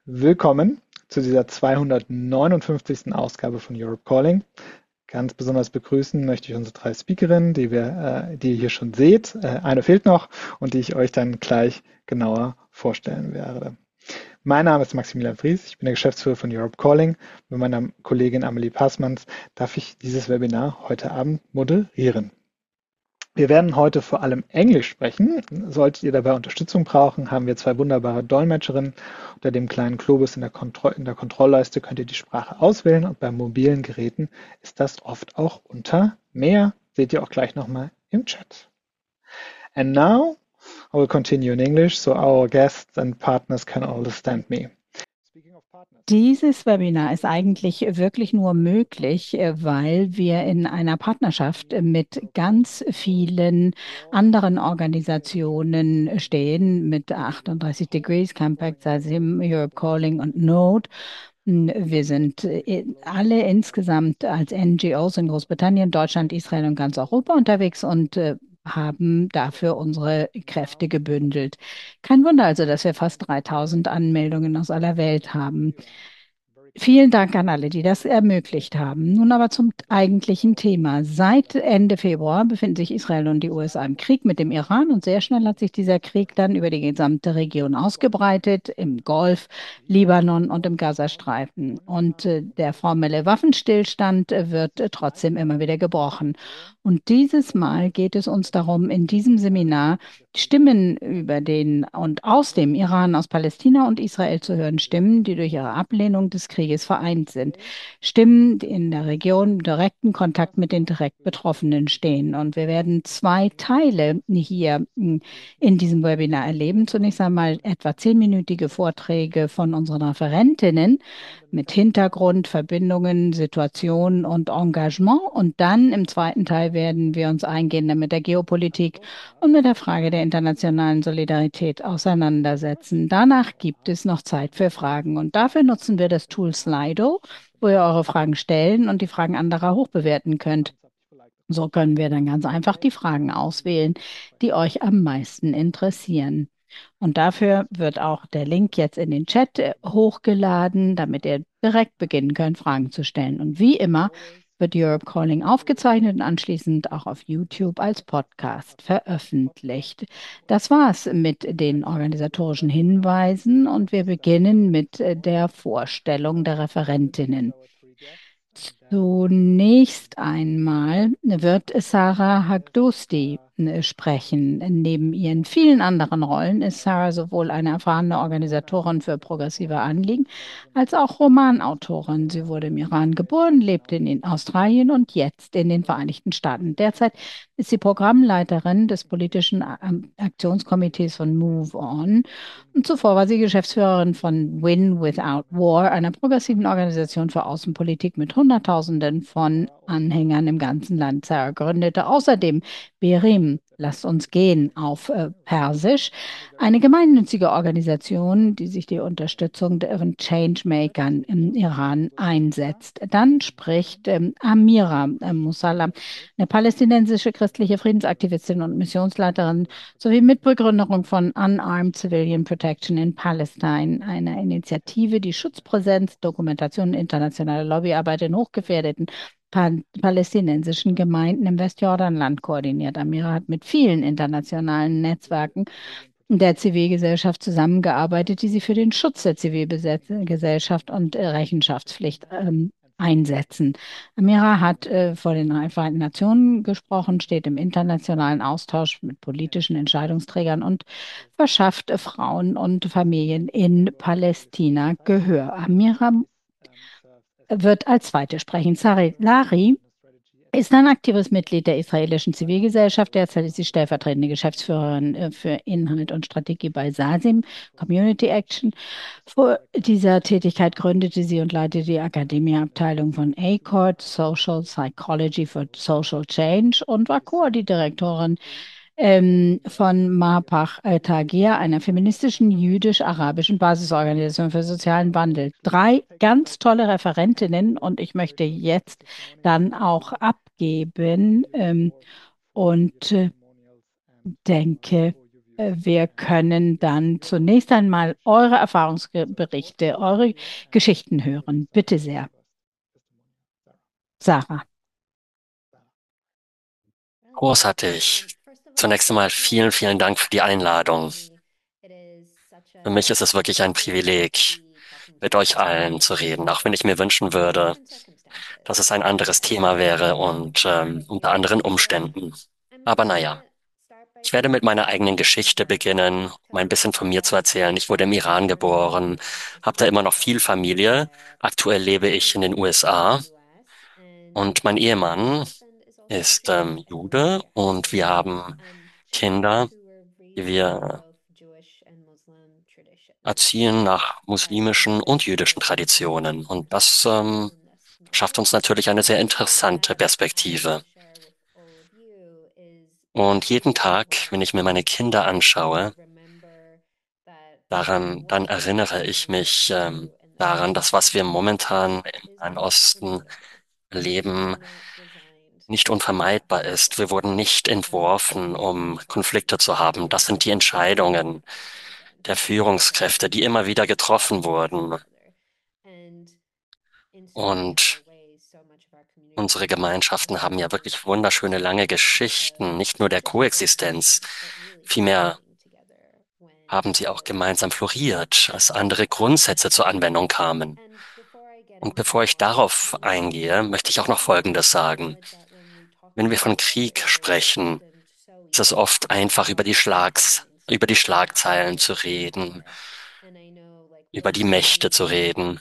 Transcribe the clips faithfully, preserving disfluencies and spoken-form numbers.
Willkommen zu dieser zweihundertneunundfünfzigsten Ausgabe von Europe Calling. Ganz besonders begrüßen möchte ich unsere drei Speakerinnen, die wir, äh, die ihr hier schon seht. Äh, eine fehlt noch und die ich euch dann gleich genauer vorstellen werde. Mein Name ist Maximilian Fries, ich bin der Geschäftsführer von Europe Calling. Mit meiner Kollegin Amelie Passmanns darf ich dieses Webinar heute Abend moderieren. Wir werden heute vor allem Englisch sprechen. Solltet ihr dabei Unterstützung brauchen, haben wir zwei wunderbare Dolmetscherinnen. Unter dem kleinen Globus in der, Kontro in der Kontrollleiste könnt ihr die Sprache auswählen und bei mobilen Geräten ist das oft auch unter Mehr. Seht ihr auch gleich nochmal im Chat. And now I will continue in English so our guests and partners can understand me. Dieses Webinar ist eigentlich wirklich nur möglich, äh, weil wir in einer Partnerschaft mit ganz vielen anderen Organisationen stehen, mit achtunddreißig Degrees, Campact, SASIM, Europe Calling und Node. Hm, Wir sind äh, alle insgesamt als N G Os in Großbritannien, Deutschland, Israel und ganz Europa unterwegs und äh, haben dafür unsere Kräfte gebündelt. Kein Wunder also, dass wir fast dreitausend Anmeldungen aus aller Welt haben. Vielen Dank an alle, die das ermöglicht haben. Nun aber zum eigentlichen Thema. Seit Ende Februar befinden sich Israel und die U S A im Krieg mit dem Iran und sehr schnell hat sich dieser Krieg dann über die gesamte Region ausgebreitet, im Golf, Libanon und im Gazastreifen. Und äh, der formelle Waffenstillstand äh, wird äh, trotzdem immer wieder gebrochen. Und dieses Mal geht es uns darum, in diesem Seminar Stimmen über den und aus dem Iran, aus Palästina und Israel zu hören, Stimmen, die durch ihre Ablehnung des Krieges vereint sind. Stimmen, die in der Region im direkten Kontakt mit den direkt Betroffenen stehen. Und wir werden zwei Teile hier mm, in diesem Webinar erleben. Zunächst einmal etwa zehnminütige Vorträge von unseren Referentinnen mit Hintergrund, Verbindungen, Situationen und Engagement. Und dann im zweiten Teil werden wir uns eingehender mit der Geopolitik und mit der Frage der internationalen Solidarität auseinandersetzen. Danach gibt es noch Zeit für Fragen und dafür nutzen wir das Tool Slido, wo ihr eure Fragen stellen und die Fragen anderer hochbewerten könnt. So können wir dann ganz einfach die Fragen auswählen, die euch am meisten interessieren. Und dafür wird auch der Link jetzt in den Chat äh, hochgeladen, damit ihr direkt beginnen könnt, Fragen zu stellen. Und wie immer wird Europe Calling aufgezeichnet und anschließend auch auf YouTube als Podcast veröffentlicht. Das war's mit den organisatorischen Hinweisen und wir beginnen mit äh, der Vorstellung der Referentinnen. Zunächst einmal wird Sarah Hagdosti äh, sprechen. Neben ihren vielen anderen Rollen ist Sarah sowohl eine erfahrene Organisatorin für progressive Anliegen als auch Romanautorin. Sie wurde im Iran geboren, lebt in in Australien und jetzt in den Vereinigten Staaten. Derzeit ist sie Programmleiterin des politischen ähm, Aktionskomitees von Move On und zuvor war sie Geschäftsführerin von Win Without War, einer progressiven Organisation für Außenpolitik mit Hunderttausenden von Anhängern im ganzen Land. Sarah gründete außerdem Berim, lasst uns gehen, auf äh, Persisch, eine gemeinnützige Organisation, die sich die Unterstützung von Changemakern im Iran einsetzt. Dann spricht ähm, Amira äh, Musalla, eine palästinensische christliche Friedensaktivistin und Missionsleiterin sowie Mitbegründerin von Unarmed Civilian Protection in Palestine, einer Initiative, die Schutzpräsenz, Dokumentation und internationale Lobbyarbeit in hochgefährdeten pa palästinensischen Gemeinden im Westjordanland koordiniert. Amira hat mit vielen internationalen Netzwerken der Zivilgesellschaft zusammengearbeitet, die sie für den Schutz der Zivilgesellschaft und äh, Rechenschaftspflicht ähm, einsetzen. Amira hat äh, vor den Vereinten Nationen gesprochen, steht im internationalen Austausch mit politischen Entscheidungsträgern und verschafft äh, Frauen und Familien in Palästina Gehör. Amira wird als Zweite sprechen. Sari Lari ist ein aktives Mitglied der israelischen Zivilgesellschaft. Derzeit ist sie stellvertretende Geschäftsführerin äh, für Inhalt und Strategie bei SASIM, Community Action. Vor dieser Tätigkeit gründete sie und leitete die Akademieabteilung von A C O R D, Social Psychology for Social Change und war Co-Direktorin ähm, von Mapach Al-Tagir, einer feministischen jüdisch-arabischen Basisorganisation für sozialen Wandel. Drei ganz tolle Referentinnen und ich möchte jetzt dann auch abgeben ähm, und äh, denke, Äh, Wir können dann zunächst einmal eure Erfahrungsberichte, eure Geschichten hören. Bitte sehr, Sarah. Großartig. Zunächst einmal vielen, vielen Dank für die Einladung. Für mich ist es wirklich ein Privileg, mit euch allen zu reden, auch wenn ich mir wünschen würde, dass es ein anderes Thema wäre und ähm, unter anderen Umständen. Aber naja, ich werde mit meiner eigenen Geschichte beginnen, um ein bisschen von mir zu erzählen. Ich wurde im Iran geboren, habe da immer noch viel Familie. Aktuell lebe ich in den U S A und mein Ehemann ist ähm, Jude und wir haben Kinder, die wir erziehen nach muslimischen und jüdischen Traditionen. Und das ähm, schafft uns natürlich eine sehr interessante Perspektive. Und jeden Tag, wenn ich mir meine Kinder anschaue, daran, dann erinnere ich mich ähm, daran, dass was wir momentan im Nahen Osten leben, nicht unvermeidbar ist. Wir wurden nicht entworfen, um Konflikte zu haben. Das sind die Entscheidungen der Führungskräfte, die immer wieder getroffen wurden. Und unsere Gemeinschaften haben ja wirklich wunderschöne lange Geschichten, nicht nur der Koexistenz. Vielmehr haben sie auch gemeinsam floriert, als andere Grundsätze zur Anwendung kamen. Und bevor ich darauf eingehe, möchte ich auch noch Folgendes sagen. Wenn wir von Krieg sprechen, ist es oft einfach über die Schlags, über die Schlagzeilen zu reden, über die Mächte zu reden.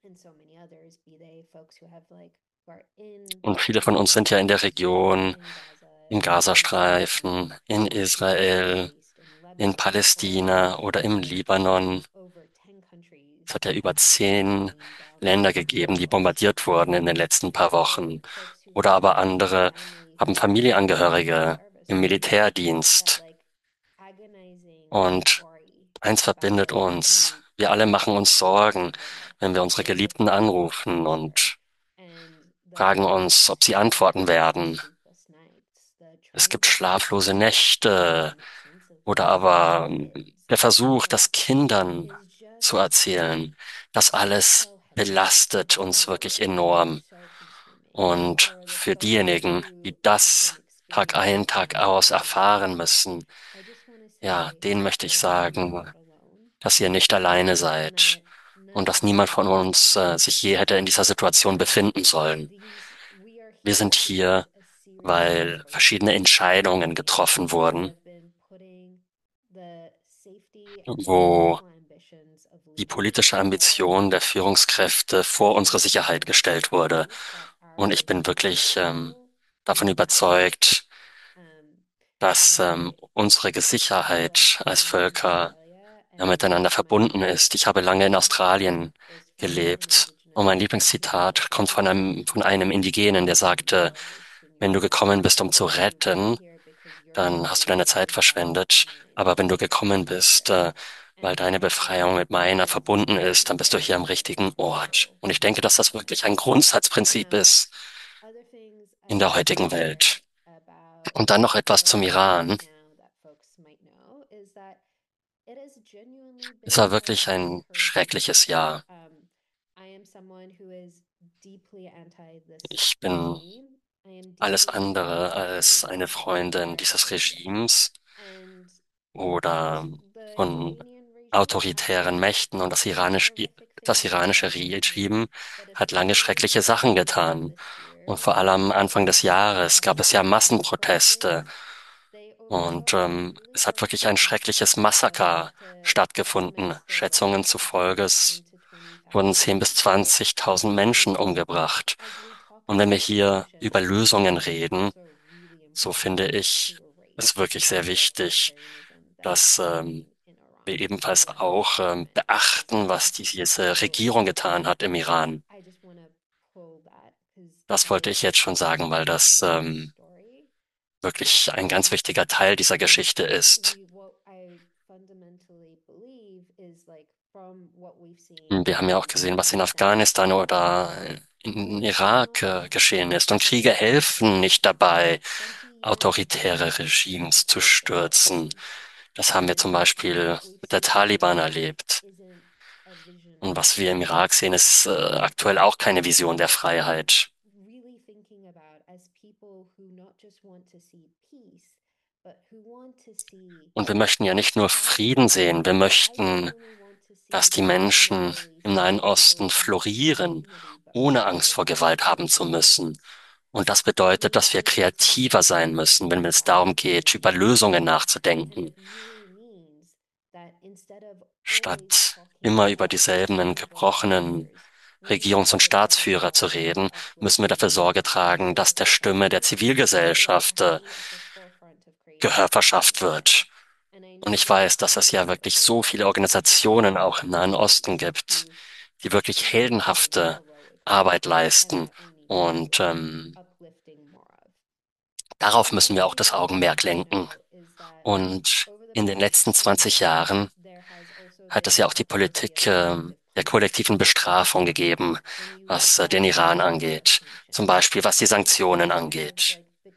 Und viele von uns sind ja in der Region, im Gazastreifen, in Israel, in Palästina oder im Libanon. Es hat ja über zehn Länder gegeben, die bombardiert wurden in den letzten paar Wochen. Oder aber andere haben Familienangehörige im Militärdienst. Und eins verbindet uns. Wir alle machen uns Sorgen, wenn wir unsere Geliebten anrufen und fragen uns, ob sie antworten werden. Es gibt schlaflose Nächte oder aber der Versuch, das Kindern zu erzählen. Das alles belastet uns wirklich enorm. Und für diejenigen, die das Tag ein, Tag aus erfahren müssen, ja, denen möchte ich sagen, dass ihr nicht alleine seid und dass niemand von uns äh, sich je hätte in dieser Situation befinden sollen. Wir sind hier, weil verschiedene Entscheidungen getroffen wurden, wo die politische Ambition der Führungskräfte vor unsere Sicherheit gestellt wurde. Und ich bin wirklich ähm, davon überzeugt, dass ähm, unsere Sicherheit als Völker ja, miteinander verbunden ist. Ich habe lange in Australien gelebt und mein Lieblingszitat kommt von einem, von einem Indigenen, der sagte, wenn du gekommen bist, um zu retten, dann hast du deine Zeit verschwendet. Aber wenn du gekommen bist, äh, weil deine Befreiung mit meiner verbunden ist, dann bist du hier am richtigen Ort. Und ich denke, dass das wirklich ein Grundsatzprinzip ist in der heutigen Welt. Und dann noch etwas zum Iran. Es war wirklich ein schreckliches Jahr. Ich bin alles andere als eine Freundin dieses Regimes oder von autoritären Mächten und das iranische, das iranische Regime hat lange schreckliche Sachen getan. Und vor allem Anfang des Jahres gab es ja Massenproteste und ähm, es hat wirklich ein schreckliches Massaker stattgefunden. Schätzungen zufolge es wurden zehn bis zwanzigtausend Menschen umgebracht. Und wenn wir hier über Lösungen reden, so finde ich es wirklich sehr wichtig, dass ähm, wir ebenfalls auch ähm, beachten, was diese Regierung getan hat im Iran. Das wollte ich jetzt schon sagen, weil das ähm, wirklich ein ganz wichtiger Teil dieser Geschichte ist. Wir haben ja auch gesehen, was in Afghanistan oder in Irak äh, geschehen ist. Und Kriege helfen nicht dabei, autoritäre Regimes zu stürzen. Das haben wir zum Beispiel mit der Taliban erlebt. Und was wir im Irak sehen, ist äh, aktuell auch keine Vision der Freiheit. Und wir möchten ja nicht nur Frieden sehen, wir möchten, dass die Menschen im Nahen Osten florieren, ohne Angst vor Gewalt haben zu müssen. Und das bedeutet, dass wir kreativer sein müssen, wenn es darum geht, über Lösungen nachzudenken, statt immer über dieselben gebrochenen Regierungs- und Staatsführer zu reden, müssen wir dafür Sorge tragen, dass der Stimme der Zivilgesellschaft äh, Gehör verschafft wird. Und ich weiß, dass es ja wirklich so viele Organisationen auch im Nahen Osten gibt, die wirklich heldenhafte Arbeit leisten. Und ähm, darauf müssen wir auch das Augenmerk lenken. Und in den letzten zwanzig Jahren hat es ja auch die Politik ähm, der kollektiven Bestrafung gegeben, was äh, den Iran angeht. Zum Beispiel was die Sanktionen angeht.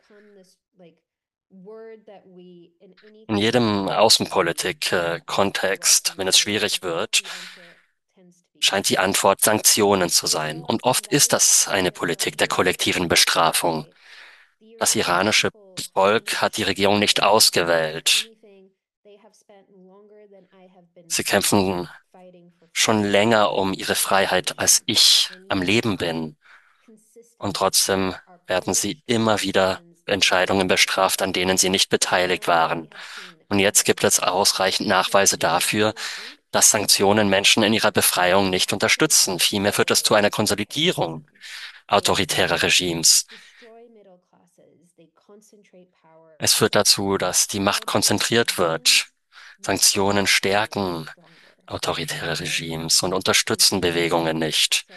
In jedem Außenpolitik-Kontext, wenn es schwierig wird, scheint die Antwort Sanktionen zu sein. Und oft ist das eine Politik der kollektiven Bestrafung. Das iranische Volk hat die Regierung nicht ausgewählt. Sie kämpfen schon länger um ihre Freiheit, als ich am Leben bin. Und trotzdem werden sie immer wieder für Entscheidungen bestraft, an denen sie nicht beteiligt waren. Und jetzt gibt es ausreichend Nachweise dafür, dass Sanktionen Menschen in ihrer Befreiung nicht unterstützen. Vielmehr führt es zu einer Konsolidierung autoritärer Regimes. Es führt dazu, dass die Macht konzentriert wird. Sanktionen stärken autoritäre Regimes und unterstützen Bewegungen nicht.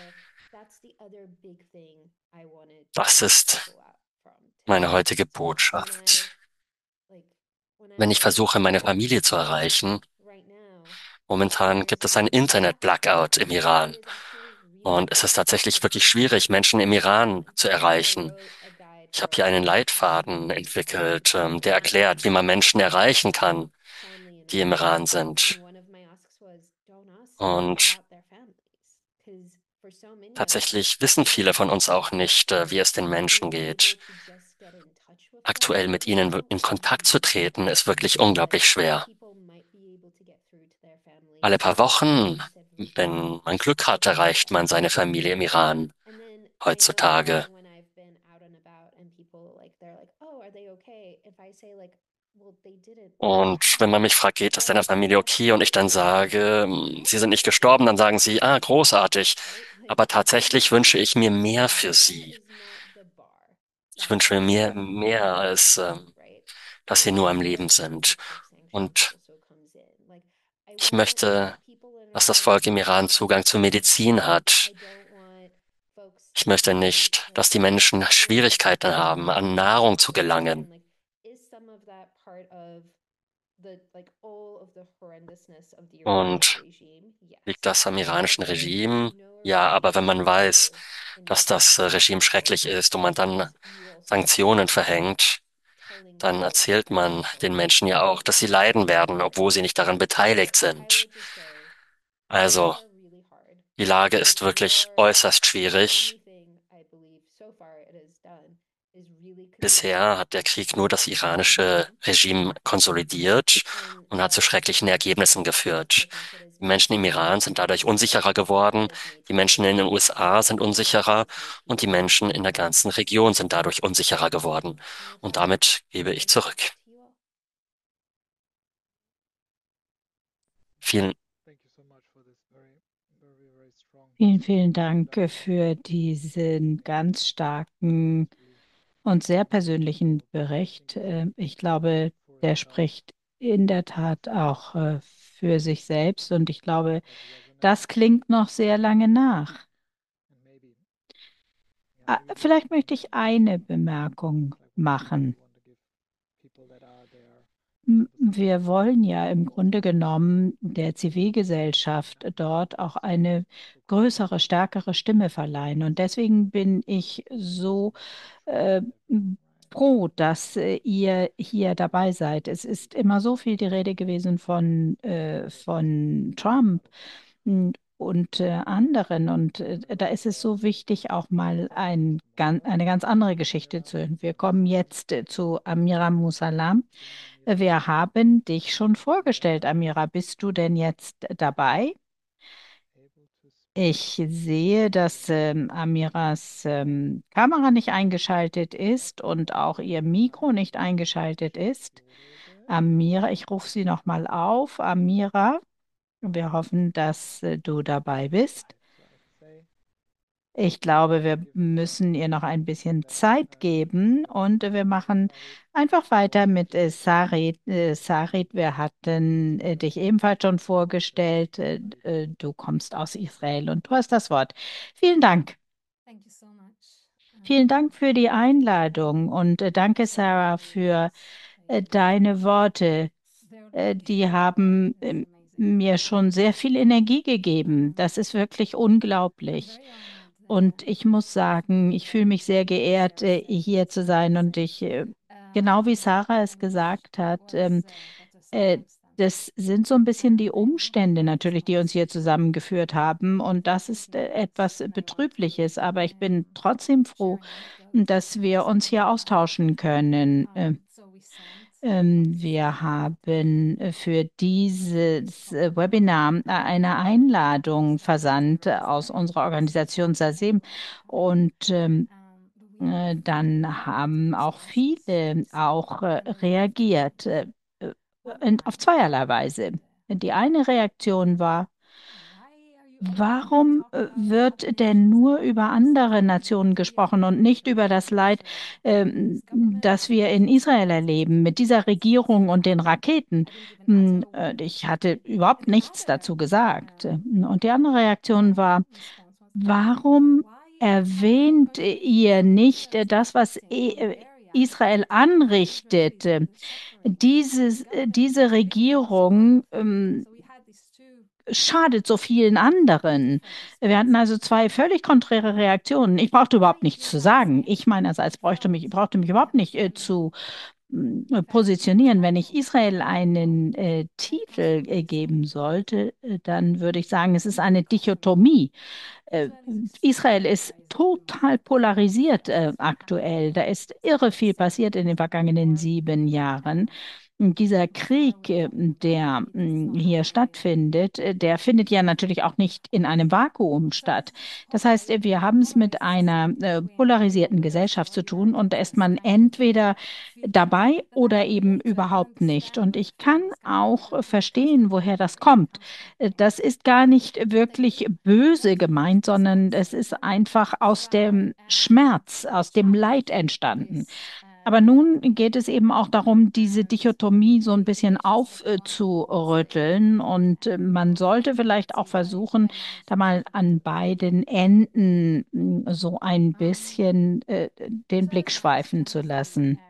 Das ist meine heutige Botschaft. Wenn ich versuche, meine Familie zu erreichen, momentan gibt es einen Internet-Blackout im Iran. Und es ist tatsächlich wirklich schwierig, Menschen im Iran zu erreichen. Ich habe hier einen Leitfaden entwickelt, ähm, der erklärt, wie man Menschen erreichen kann, die im Iran sind. Und tatsächlich wissen viele von uns auch nicht, äh, wie es den Menschen geht. Aktuell mit ihnen in Kontakt zu treten, ist wirklich unglaublich schwer. Alle paar Wochen, wenn man Glück hat, erreicht man seine Familie im Iran heutzutage. Und wenn man mich fragt, geht es deiner Familie okay? Und ich dann sage, "Hm, sie sind nicht gestorben", dann sagen sie, ah, großartig. Aber tatsächlich wünsche ich mir mehr für sie. Ich wünsche mir mehr, mehr als, ähm, dass sie nur am Leben sind. Und ich möchte, dass das Volk im Iran Zugang zu Medizin hat. Ich möchte nicht, dass die Menschen Schwierigkeiten haben, an Nahrung zu gelangen. Und liegt das am iranischen Regime? Ja, aber wenn man weiß, dass das äh, Regime schrecklich ist und man dann Sanktionen verhängt, dann erzählt man den Menschen ja auch, dass sie leiden werden, obwohl sie nicht daran beteiligt sind. Also, die Lage ist wirklich äußerst schwierig. Bisher hat der Krieg nur das iranische Regime konsolidiert und hat zu schrecklichen Ergebnissen geführt. Die Menschen im Iran sind dadurch unsicherer geworden, die Menschen in den U S A sind unsicherer und die Menschen in der ganzen Region sind dadurch unsicherer geworden. Und damit gebe ich zurück. Vielen, Vielen, vielen Dank äh, für diesen ganz starken und sehr persönlichen Bericht. Äh, Ich glaube, der spricht in der Tat auch äh, für sich selbst und ich glaube, das klingt noch sehr lange nach. Ah, Vielleicht möchte ich eine Bemerkung machen. M- Wir wollen ja im Grunde genommen der Zivilgesellschaft dort auch eine größere, stärkere Stimme verleihen. Und deswegen bin ich so äh, froh, dass äh, ihr hier dabei seid. Es ist immer so viel die Rede gewesen von, äh, von Trump mm, und äh, anderen. Und äh, da ist es so wichtig, auch mal ein, gan- eine ganz andere Geschichte zu hören. Wir kommen jetzt äh, zu Amira Musalam. Wir haben dich schon vorgestellt, Amira. Bist du denn jetzt dabei? Ich sehe, dass ähm, Amiras ähm, Kamera nicht eingeschaltet ist und auch ihr Mikro nicht eingeschaltet ist. Amira, ich rufe sie nochmal auf. Amira, wir hoffen, dass äh, du dabei bist. Ich glaube, wir müssen ihr noch ein bisschen Zeit geben und wir machen einfach weiter mit äh, Sarit. Äh, Sarit, wir hatten äh, dich ebenfalls schon vorgestellt. Äh, äh, du kommst aus Israel und du hast das Wort. Vielen Dank. Vielen Dank für die Einladung und äh, danke, Sarah, für äh, deine Worte. Äh, die haben ähm, mir schon sehr viel Energie gegeben. Das ist wirklich unglaublich. Und ich muss sagen, ich fühle mich sehr geehrt, äh, hier zu sein. Und ich, äh, genau wie Sarah es gesagt hat, ähm, äh, das sind so ein bisschen die Umstände natürlich, die uns hier zusammengeführt haben. Und das ist äh, etwas Betrübliches. Aber ich bin trotzdem froh, dass wir uns hier austauschen können. Äh, ähm, wir haben äh, für dieses äh, Webinar äh, eine Einladung versandt äh, aus unserer Organisation SASEM und ähm, äh, dann haben auch viele auch äh, reagiert, äh, äh, und auf zweierlei Weise. Die eine Reaktion war, warum äh, wird denn nur über andere Nationen gesprochen und nicht über das Leid, ähm, das wir in Israel erleben, mit dieser Regierung und den Raketen? Hm, äh, Ich hatte überhaupt nichts dazu gesagt. Und die andere Reaktion war, warum erwähnt ihr nicht äh, das, was äh, Israel anrichtet? Dieses, äh, diese Regierung ähm, schadet so vielen anderen. Wir hatten also zwei völlig konträre Reaktionen. Ich brauchte überhaupt nichts zu sagen. Ich meinerseits bräuchte mich, brauchte mich überhaupt nicht äh, zu äh, positionieren. Wenn ich Israel einen äh, Titel äh, geben sollte, äh, dann würde ich sagen, es ist eine Dichotomie. Äh, Israel ist total polarisiert äh, aktuell. Da ist irre viel passiert in den vergangenen sieben Jahren. Und dieser Krieg, äh, der mh, hier stattfindet, äh, der findet ja natürlich auch nicht in einem Vakuum statt. Das heißt, äh, wir haben es mit einer äh, polarisierten Gesellschaft zu tun und da ist man entweder dabei oder eben überhaupt nicht. Und ich kann auch verstehen, woher das kommt. Äh, Das ist gar nicht wirklich böse gemeint, sondern es ist einfach aus dem Schmerz, aus dem Leid entstanden. Aber nun geht es eben auch darum, diese Dichotomie so ein bisschen aufzurütteln. Und äh, man sollte vielleicht auch versuchen, da mal an beiden Enden mh, so ein bisschen äh, den Blick schweifen zu lassen.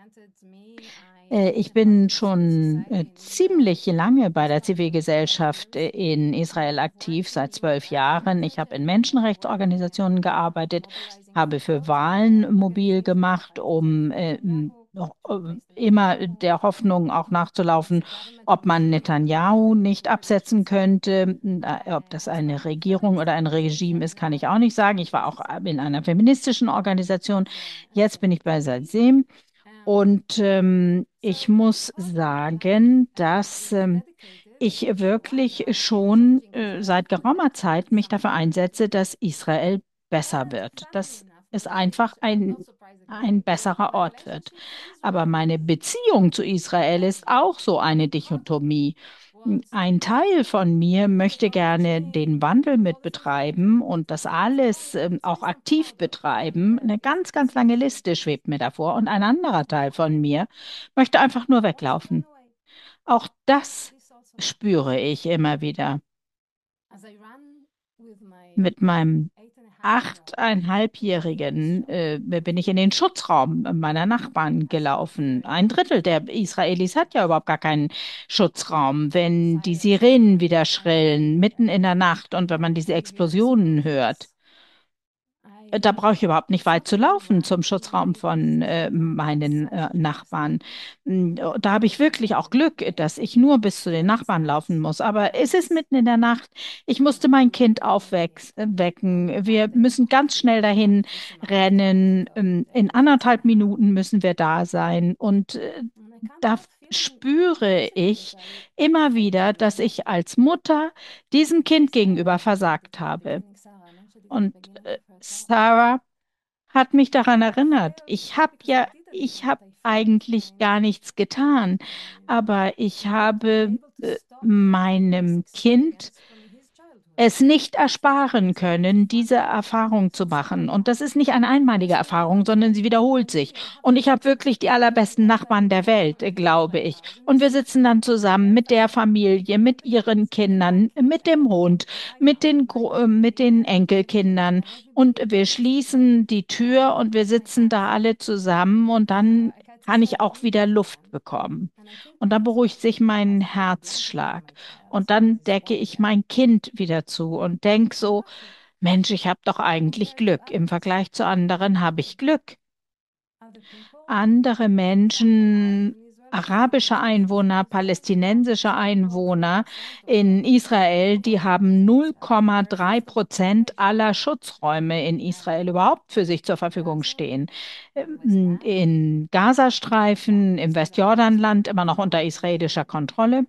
Äh, Ich bin schon äh, ziemlich lange bei der Zivilgesellschaft äh, in Israel aktiv, seit zwölf Jahren. Ich habe in Menschenrechtsorganisationen gearbeitet, habe für Wahlen mobil gemacht, um äh, m- noch, äh, immer der Hoffnung auch nachzulaufen, ob man Netanyahu nicht absetzen könnte. Äh, Ob das eine Regierung oder ein Regime ist, kann ich auch nicht sagen. Ich war auch in einer feministischen Organisation. Jetzt bin ich bei Salzem. Und ähm, ich muss sagen, dass ähm, ich wirklich schon äh, seit geraumer Zeit mich dafür einsetze, dass Israel besser wird, dass es einfach ein, ein besserer Ort wird. Aber meine Beziehung zu Israel ist auch so eine Dichotomie. Ein Teil von mir möchte gerne den Wandel mit betreiben und das alles ähm, auch aktiv betreiben. Eine ganz, ganz lange Liste schwebt mir davor. Und ein anderer Teil von mir möchte einfach nur weglaufen. Auch das spüre ich immer wieder. Mit meinem achteinhalbjährigen äh, bin ich in den Schutzraum meiner Nachbarn gelaufen. Ein Drittel der Israelis hat ja überhaupt gar keinen Schutzraum. Wenn die Sirenen wieder schrillen, mitten in der Nacht und wenn man diese Explosionen hört, da brauche ich überhaupt nicht weit zu laufen zum Schutzraum von äh, meinen äh, Nachbarn. Mm, Da habe ich wirklich auch Glück, dass ich nur bis zu den Nachbarn laufen muss. Aber es ist mitten in der Nacht. Ich musste mein Kind aufwecken. Wir müssen ganz schnell dahin rennen. Ähm, In anderthalb Minuten müssen wir da sein. Und äh, da spüre ich immer wieder, dass ich als Mutter diesem Kind gegenüber versagt habe. Und äh, Sarah hat mich daran erinnert. Ich habe ja, ich habe eigentlich gar nichts getan, aber ich habe äh, meinem Kind es nicht ersparen können, diese Erfahrung zu machen. Und das ist nicht eine einmalige Erfahrung, sondern sie wiederholt sich. Und ich habe wirklich die allerbesten Nachbarn der Welt, äh, glaube ich. Und wir sitzen dann zusammen mit der Familie, mit ihren Kindern, mit dem Hund, mit den, Gro- äh, mit den Enkelkindern. Und wir schließen die Tür und wir sitzen da alle zusammen und dann kann ich auch wieder Luft bekommen. Und dann beruhigt sich mein Herzschlag. Und dann decke ich mein Kind wieder zu und denke so, Mensch, ich habe doch eigentlich Glück. Im Vergleich zu anderen habe ich Glück. Andere Menschen, arabische Einwohner, palästinensische Einwohner in Israel, die haben null Komma drei Prozent aller Schutzräume in Israel überhaupt für sich zur Verfügung stehen. Ähm, In Gazastreifen, im Westjordanland immer noch unter israelischer Kontrolle.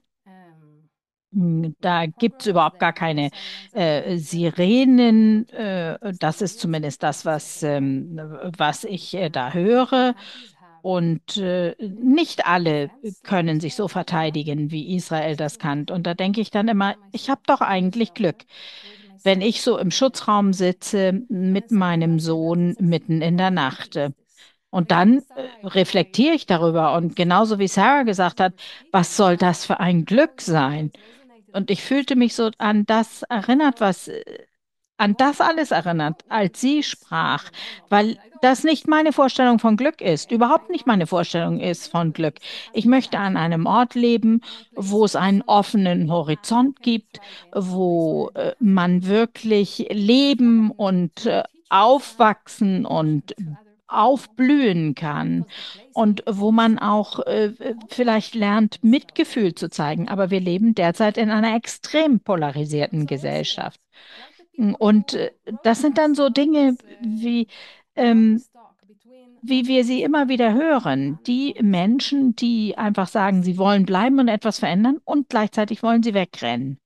Hm, Da gibt es überhaupt gar keine äh, Sirenen. Äh, das ist zumindest das, was, ähm, was ich äh, da höre. Und äh, nicht alle können sich so verteidigen, wie Israel das kann. Und da denke ich dann immer, ich habe doch eigentlich Glück, wenn ich so im Schutzraum sitze mit meinem Sohn mitten in der Nacht. Und dann äh, reflektiere ich darüber. Und genauso wie Sarah gesagt hat, was soll das für ein Glück sein? Und ich fühlte mich so an das erinnert, was, äh, an das alles erinnert, als sie sprach, weil das nicht meine Vorstellung von Glück ist, überhaupt nicht meine Vorstellung ist von Glück. Ich möchte an einem Ort leben, wo es einen offenen Horizont gibt, wo äh, man wirklich leben und äh, aufwachsen und aufblühen kann und wo man auch äh, vielleicht lernt, Mitgefühl zu zeigen. Aber wir leben derzeit in einer extrem polarisierten Gesellschaft. Und äh, das sind dann so Dinge, wie, ähm, wie wir sie immer wieder hören. Die Menschen, die einfach sagen, sie wollen bleiben und etwas verändern und gleichzeitig wollen sie wegrennen.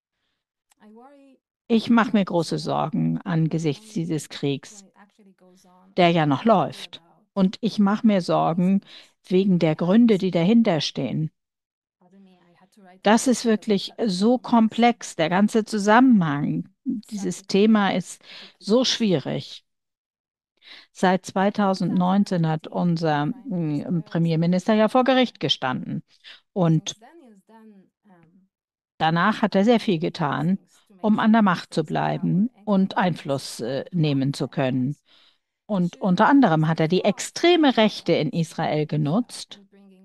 Ich mache mir große Sorgen angesichts dieses Kriegs, der ja noch läuft. Und ich mache mir Sorgen wegen der Gründe, die dahinter stehen. Das ist wirklich so komplex, der ganze Zusammenhang. Dieses Thema ist so schwierig. Seit zweitausendneunzehn hat unser mm, Premierminister ja vor Gericht gestanden. Und danach hat er sehr viel getan, um an der Macht zu bleiben und Einfluss äh, nehmen zu können. Und unter anderem hat er die extreme Rechte in Israel genutzt,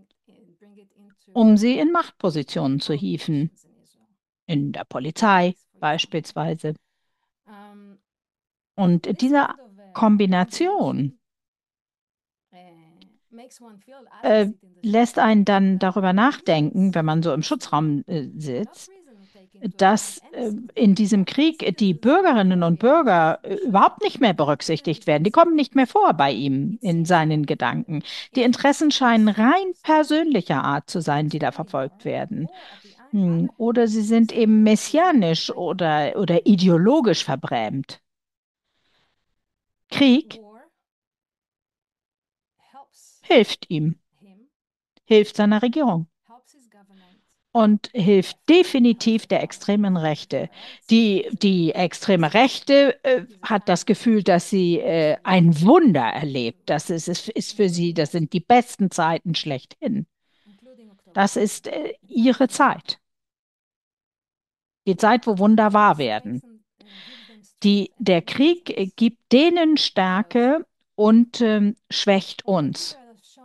um sie in Machtpositionen zu hieven, in der Polizei beispielsweise. Und diese Kombination äh, lässt einen dann darüber nachdenken, wenn man so im Schutzraum äh, sitzt, dass äh, in diesem Krieg die Bürgerinnen und Bürger äh, überhaupt nicht mehr berücksichtigt werden. Die kommen nicht mehr vor bei ihm in seinen Gedanken. Die Interessen scheinen rein persönlicher Art zu sein, die da verfolgt werden. Hm, Oder sie sind eben messianisch oder, oder ideologisch verbrämt. Krieg hilft ihm, hilft seiner Regierung und hilft definitiv der extremen Rechte. Die, die extreme Rechte äh, hat das Gefühl, dass sie äh, ein Wunder erlebt. Das ist, ist, ist für sie, das sind die besten Zeiten schlechthin. Das ist äh, ihre Zeit. Die Zeit, wo Wunder wahr werden. Die, der Krieg äh, gibt denen Stärke und ähm, schwächt uns.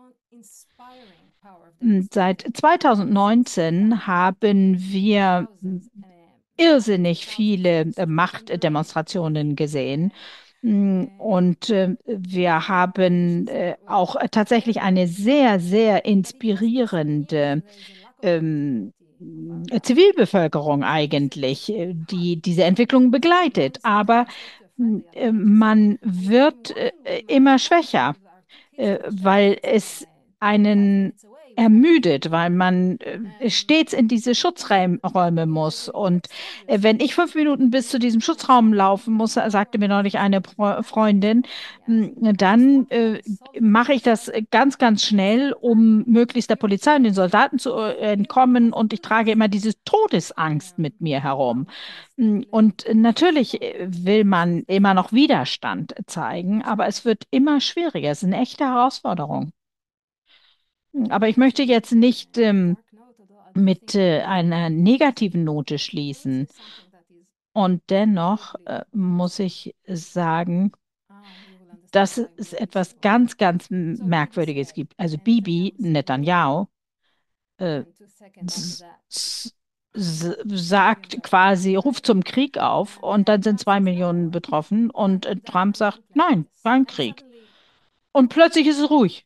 Seit zweitausendneunzehn haben wir irrsinnig viele äh, Machtdemonstrationen gesehen. Mm, Und äh, wir haben äh, auch tatsächlich eine sehr, sehr inspirierende ähm, Zivilbevölkerung eigentlich, äh, die diese Entwicklung begleitet. Aber mm, äh, man wird äh, immer schwächer, äh, weil es einen ermüdet, weil man äh, stets in diese Schutzräume muss. Und äh, wenn ich fünf Minuten bis zu diesem Schutzraum laufen muss, sagte mir neulich eine Pro Freundin, mh, dann äh, mache ich das ganz, ganz schnell, um möglichst der Polizei und den Soldaten zu äh, entkommen. Und ich trage immer diese Todesangst mit mir herum. Mm, Und natürlich äh, will man immer noch Widerstand zeigen, aber es wird immer schwieriger. Es ist eine echte Herausforderung. Mm, Aber ich möchte jetzt nicht ähm, mit äh, einer negativen Note schließen. Und dennoch äh, muss ich sagen, dass es etwas ganz, ganz Merkwürdiges gibt. Also Bibi Netanyahu äh, s- s- s- sagt quasi, ruft zum Krieg auf und dann sind zwei Millionen betroffen und äh, Trump sagt, nein, kein Krieg. Und plötzlich ist es ruhig.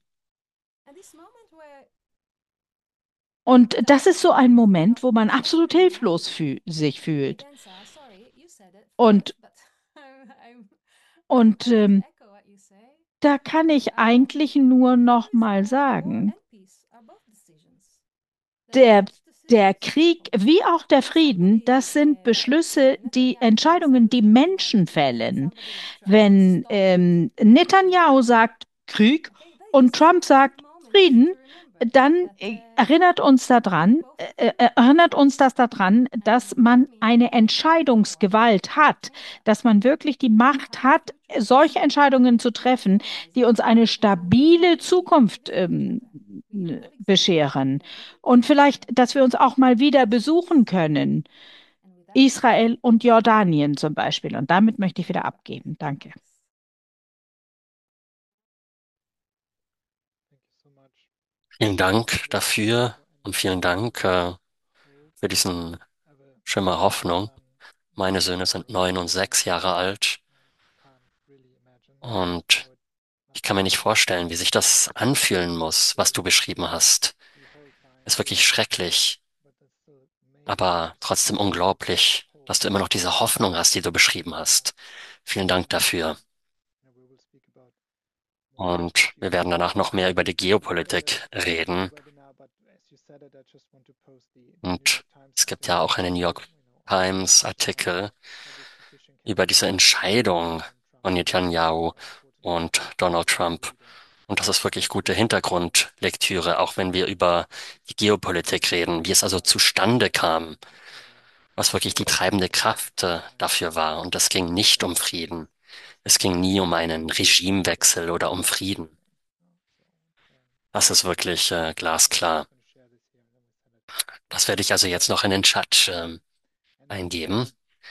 Und das ist so ein Moment, wo man absolut hilflos fühl sich fühlt. Und, und ähm, da kann ich eigentlich nur noch mal sagen, der, der Krieg wie auch der Frieden, das sind Beschlüsse, die Entscheidungen, die Menschen fällen. Wenn ähm, Netanyahu sagt Krieg und Trump sagt Frieden, dann äh, erinnert uns daran, äh, äh, erinnert uns das daran, dass man eine Entscheidungsgewalt hat, dass man wirklich die Macht hat, solche Entscheidungen zu treffen, die uns eine stabile Zukunft ähm, bescheren. Und vielleicht, dass wir uns auch mal wieder besuchen können. Israel und Jordanien zum Beispiel. Und damit möchte ich wieder abgeben. Danke. Vielen Dank dafür und vielen Dank äh, für diesen Schimmer Hoffnung. Meine Söhne sind neun und sechs Jahre alt und ich kann mir nicht vorstellen, wie sich das anfühlen muss, was du beschrieben hast. Ist wirklich schrecklich, aber trotzdem unglaublich, dass du immer noch diese Hoffnung hast, die du beschrieben hast. Vielen Dank dafür. Und wir werden danach noch mehr über die Geopolitik reden. Und es gibt ja auch einen New York Times Artikel über diese Entscheidung von Netanyahu und Donald Trump. Und das ist wirklich gute Hintergrundlektüre, auch wenn wir über die Geopolitik reden, wie es also zustande kam, was wirklich die treibende Kraft äh, dafür war. Und es ging nicht um Frieden. Es ging nie um einen Regimewechsel oder um Frieden. Das ist wirklich äh, glasklar. Das werde ich also jetzt noch in den Chat ähm, eingeben.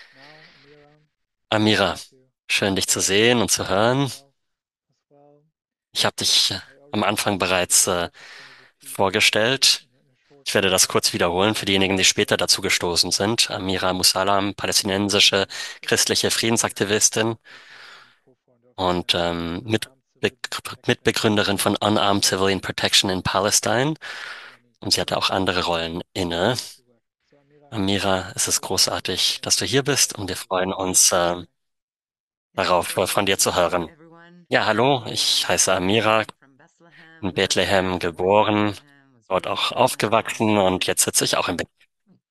Amira, schön dich zu sehen und zu hören. Ich habe dich äh, am Anfang bereits äh, vorgestellt. Ich werde das kurz wiederholen für diejenigen, die später dazu gestoßen sind. Amira Musalam, palästinensische christliche Friedensaktivistin und ähm, Mitbe Mitbegründerin von Unarmed Civilian Protection in Palestine. Und sie hatte auch andere Rollen inne. Amira, es ist großartig, dass du hier bist und wir freuen uns äh, darauf, äh, von dir zu hören. Ja, hallo, ich heiße Amira, in Bethlehem geboren, dort auch aufgewachsen und jetzt sitze ich auch in Bethlehem.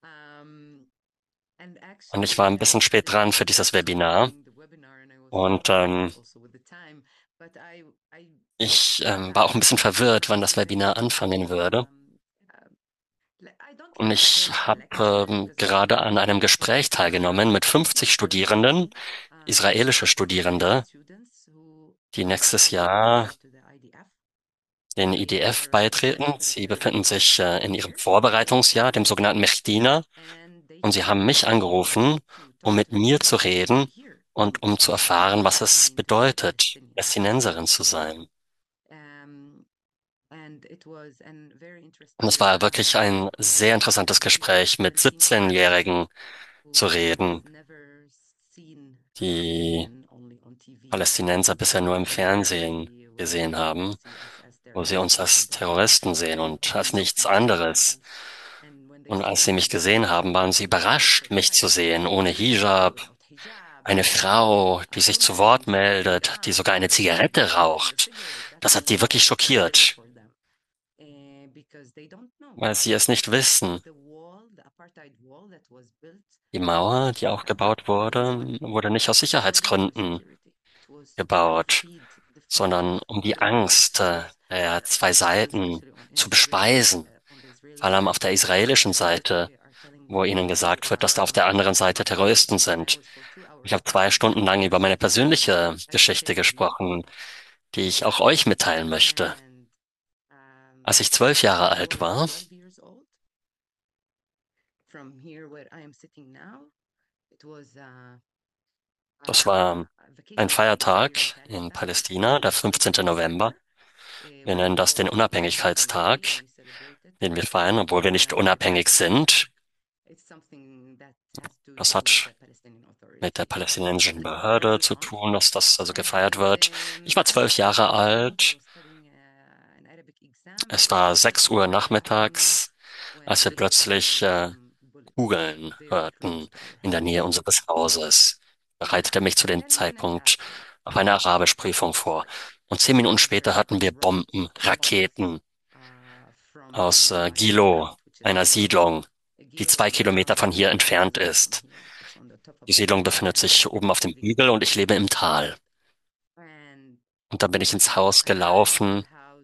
Und ich war ein bisschen spät dran für dieses Webinar und ähm, ich ähm, war auch ein bisschen verwirrt, wann das Webinar anfangen würde. Und ich habe ähm, gerade an einem Gespräch teilgenommen mit fünfzig Studierenden, israelische Studierende, die nächstes Jahr den I D F beitreten. Sie befinden sich äh, in ihrem Vorbereitungsjahr, dem sogenannten Mechdina, und sie haben mich angerufen, um mit mir zu reden und um zu erfahren, was es bedeutet, Palästinenserin zu sein. Und es war wirklich ein sehr interessantes Gespräch, mit siebzehn-Jährigen zu reden, die Palästinenser bisher nur im Fernsehen gesehen haben, wo sie uns als Terroristen sehen und als nichts anderes. Und als sie mich gesehen haben, waren sie überrascht, mich zu sehen, ohne Hijab. Eine Frau, die sich zu Wort meldet, die sogar eine Zigarette raucht. Das hat die wirklich schockiert, weil sie es nicht wissen. Die Mauer, die auch gebaut wurde, wurde nicht aus Sicherheitsgründen gebaut, sondern um die Angst äh, der zwei Seiten zu bespeisen. Vor allem auf der israelischen Seite, wo ihnen gesagt wird, dass da auf der anderen Seite Terroristen sind. Ich habe zwei Stunden lang über meine persönliche Geschichte gesprochen, die ich auch euch mitteilen möchte. Als ich zwölf Jahre alt war, das war ein Feiertag in Palästina, der fünfzehnte November. Wir nennen das den Unabhängigkeitstag, den wir feiern, obwohl wir nicht unabhängig sind. Das hat mit der palästinensischen Behörde zu tun, dass das also gefeiert wird. Ich war zwölf Jahre alt. Es war sechs Uhr nachmittags, als wir plötzlich äh, Kugeln hörten in der Nähe unseres Hauses. Bereitete mich zu dem Zeitpunkt auf eine Arabischprüfung vor. Und zehn Minuten später hatten wir Bomben, Raketen aus äh, Gilo, einer Siedlung, die zwei Kilometer von hier entfernt ist. Die Siedlung befindet sich oben auf dem Hügel und ich lebe im Tal. Und dann bin ich ins Haus gelaufen.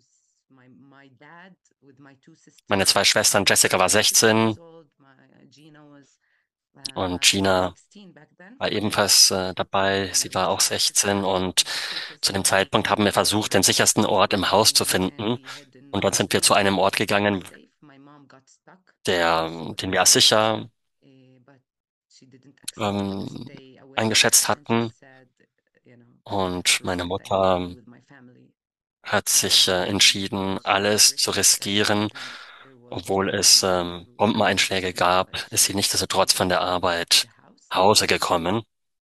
Meine zwei Schwestern, Jessica war sechzehn und Gina war ebenfalls äh, dabei. Sie war auch sechzehn und zu dem Zeitpunkt haben wir versucht, den sichersten Ort im Haus zu finden. Und dann sind wir zu einem Ort gegangen, der, den wir als sicher ähm, eingeschätzt hatten. Und meine Mutter hat sich äh, entschieden, alles zu riskieren. Obwohl es ähm, Bombeneinschläge gab, ist sie nichtsdestotrotz von der Arbeit nach Hause gekommen.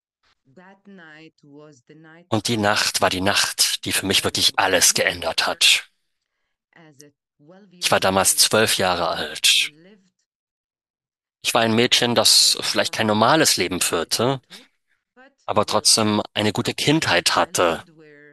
Und die Nacht war die Nacht, die für mich wirklich alles geändert hat. Ich war damals zwölf Jahre alt. Ich war ein Mädchen, das vielleicht kein normales Leben führte, aber trotzdem eine gute Kindheit hatte.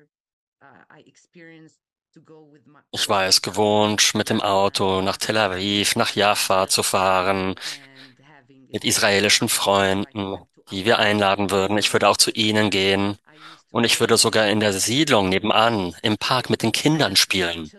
Ich war es gewohnt, mit dem Auto nach Tel Aviv, nach Jaffa zu fahren, mit israelischen Freunden, die wir einladen würden. Ich würde auch zu ihnen gehen und ich würde sogar in der Siedlung nebenan im Park mit den Kindern spielen.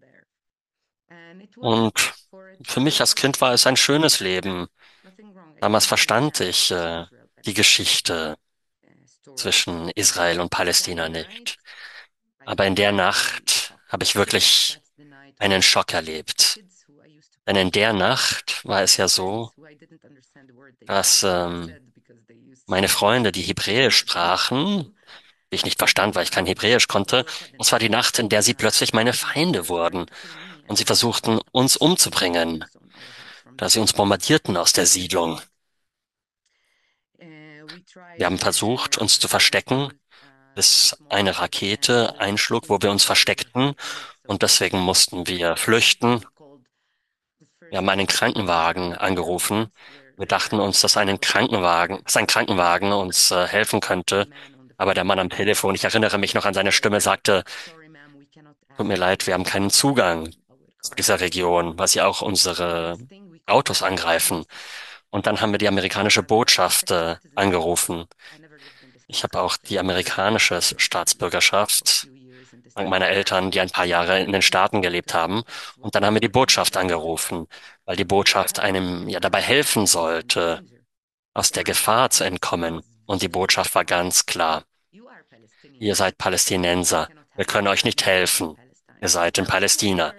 Und für mich als Kind war es ein schönes Leben. Damals verstand ich äh, die Geschichte zwischen Israel und Palästina nicht. Aber in der Nacht habe ich wirklich einen Schock erlebt. Denn in der Nacht war es ja so, dass ähm, meine Freunde, die Hebräisch sprachen, die ich nicht verstand, weil ich kein Hebräisch konnte, es war die Nacht, in der sie plötzlich meine Feinde wurden und sie versuchten, uns umzubringen, da sie uns bombardierten aus der Siedlung. Wir haben versucht, uns zu verstecken, bis eine Rakete einschlug, wo wir uns versteckten, und deswegen mussten wir flüchten. Wir haben einen Krankenwagen angerufen. Wir dachten uns, dass einen Krankenwagen, dass ein Krankenwagen uns äh, helfen könnte. Aber der Mann am Telefon, ich erinnere mich noch an seine Stimme, sagte, tut mir leid, wir haben keinen Zugang zu dieser Region, weil sie auch unsere Autos angreifen. Und dann haben wir die amerikanische Botschaft äh, angerufen. Ich habe auch die amerikanische Staatsbürgerschaft, dank meiner Eltern, die ein paar Jahre in den Staaten gelebt haben. Und dann haben wir die Botschaft angerufen, weil die Botschaft einem ja dabei helfen sollte, aus der Gefahr zu entkommen. Und die Botschaft war ganz klar. Ihr seid Palästinenser. Wir können euch nicht helfen. Ihr seid in Palästina.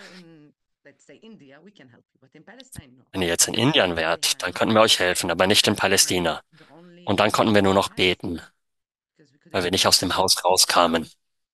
Wenn ihr jetzt in Indien wärt, dann könnten wir euch helfen, aber nicht in Palästina. Und dann konnten wir nur noch beten, weil wir nicht aus dem Haus rauskamen.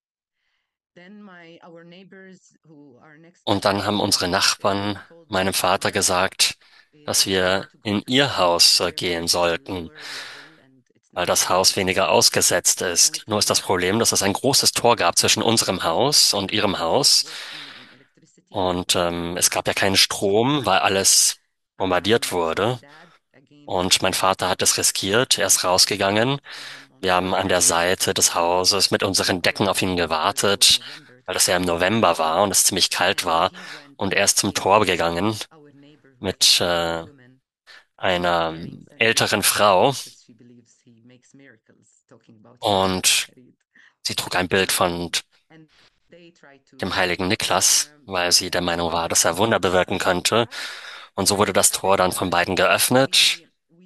Und dann haben unsere Nachbarn meinem Vater gesagt, dass wir in ihr Haus äh, gehen sollten. weil das Haus weniger ausgesetzt ist. Nur ist das Problem, dass es ein großes Tor gab zwischen unserem Haus und ihrem Haus. Und ähm, es gab ja keinen Strom, weil alles bombardiert wurde. Und mein Vater hat es riskiert. Er ist rausgegangen. Wir haben an der Seite des Hauses mit unseren Decken auf ihn gewartet, weil das ja im November war und es ziemlich kalt war. Und er ist zum Tor gegangen mit äh, einer älteren Frau und sie trug ein Bild von dem heiligen Niklas, weil sie der Meinung war, dass er Wunder bewirken könnte. Und so wurde das Tor dann von beiden geöffnet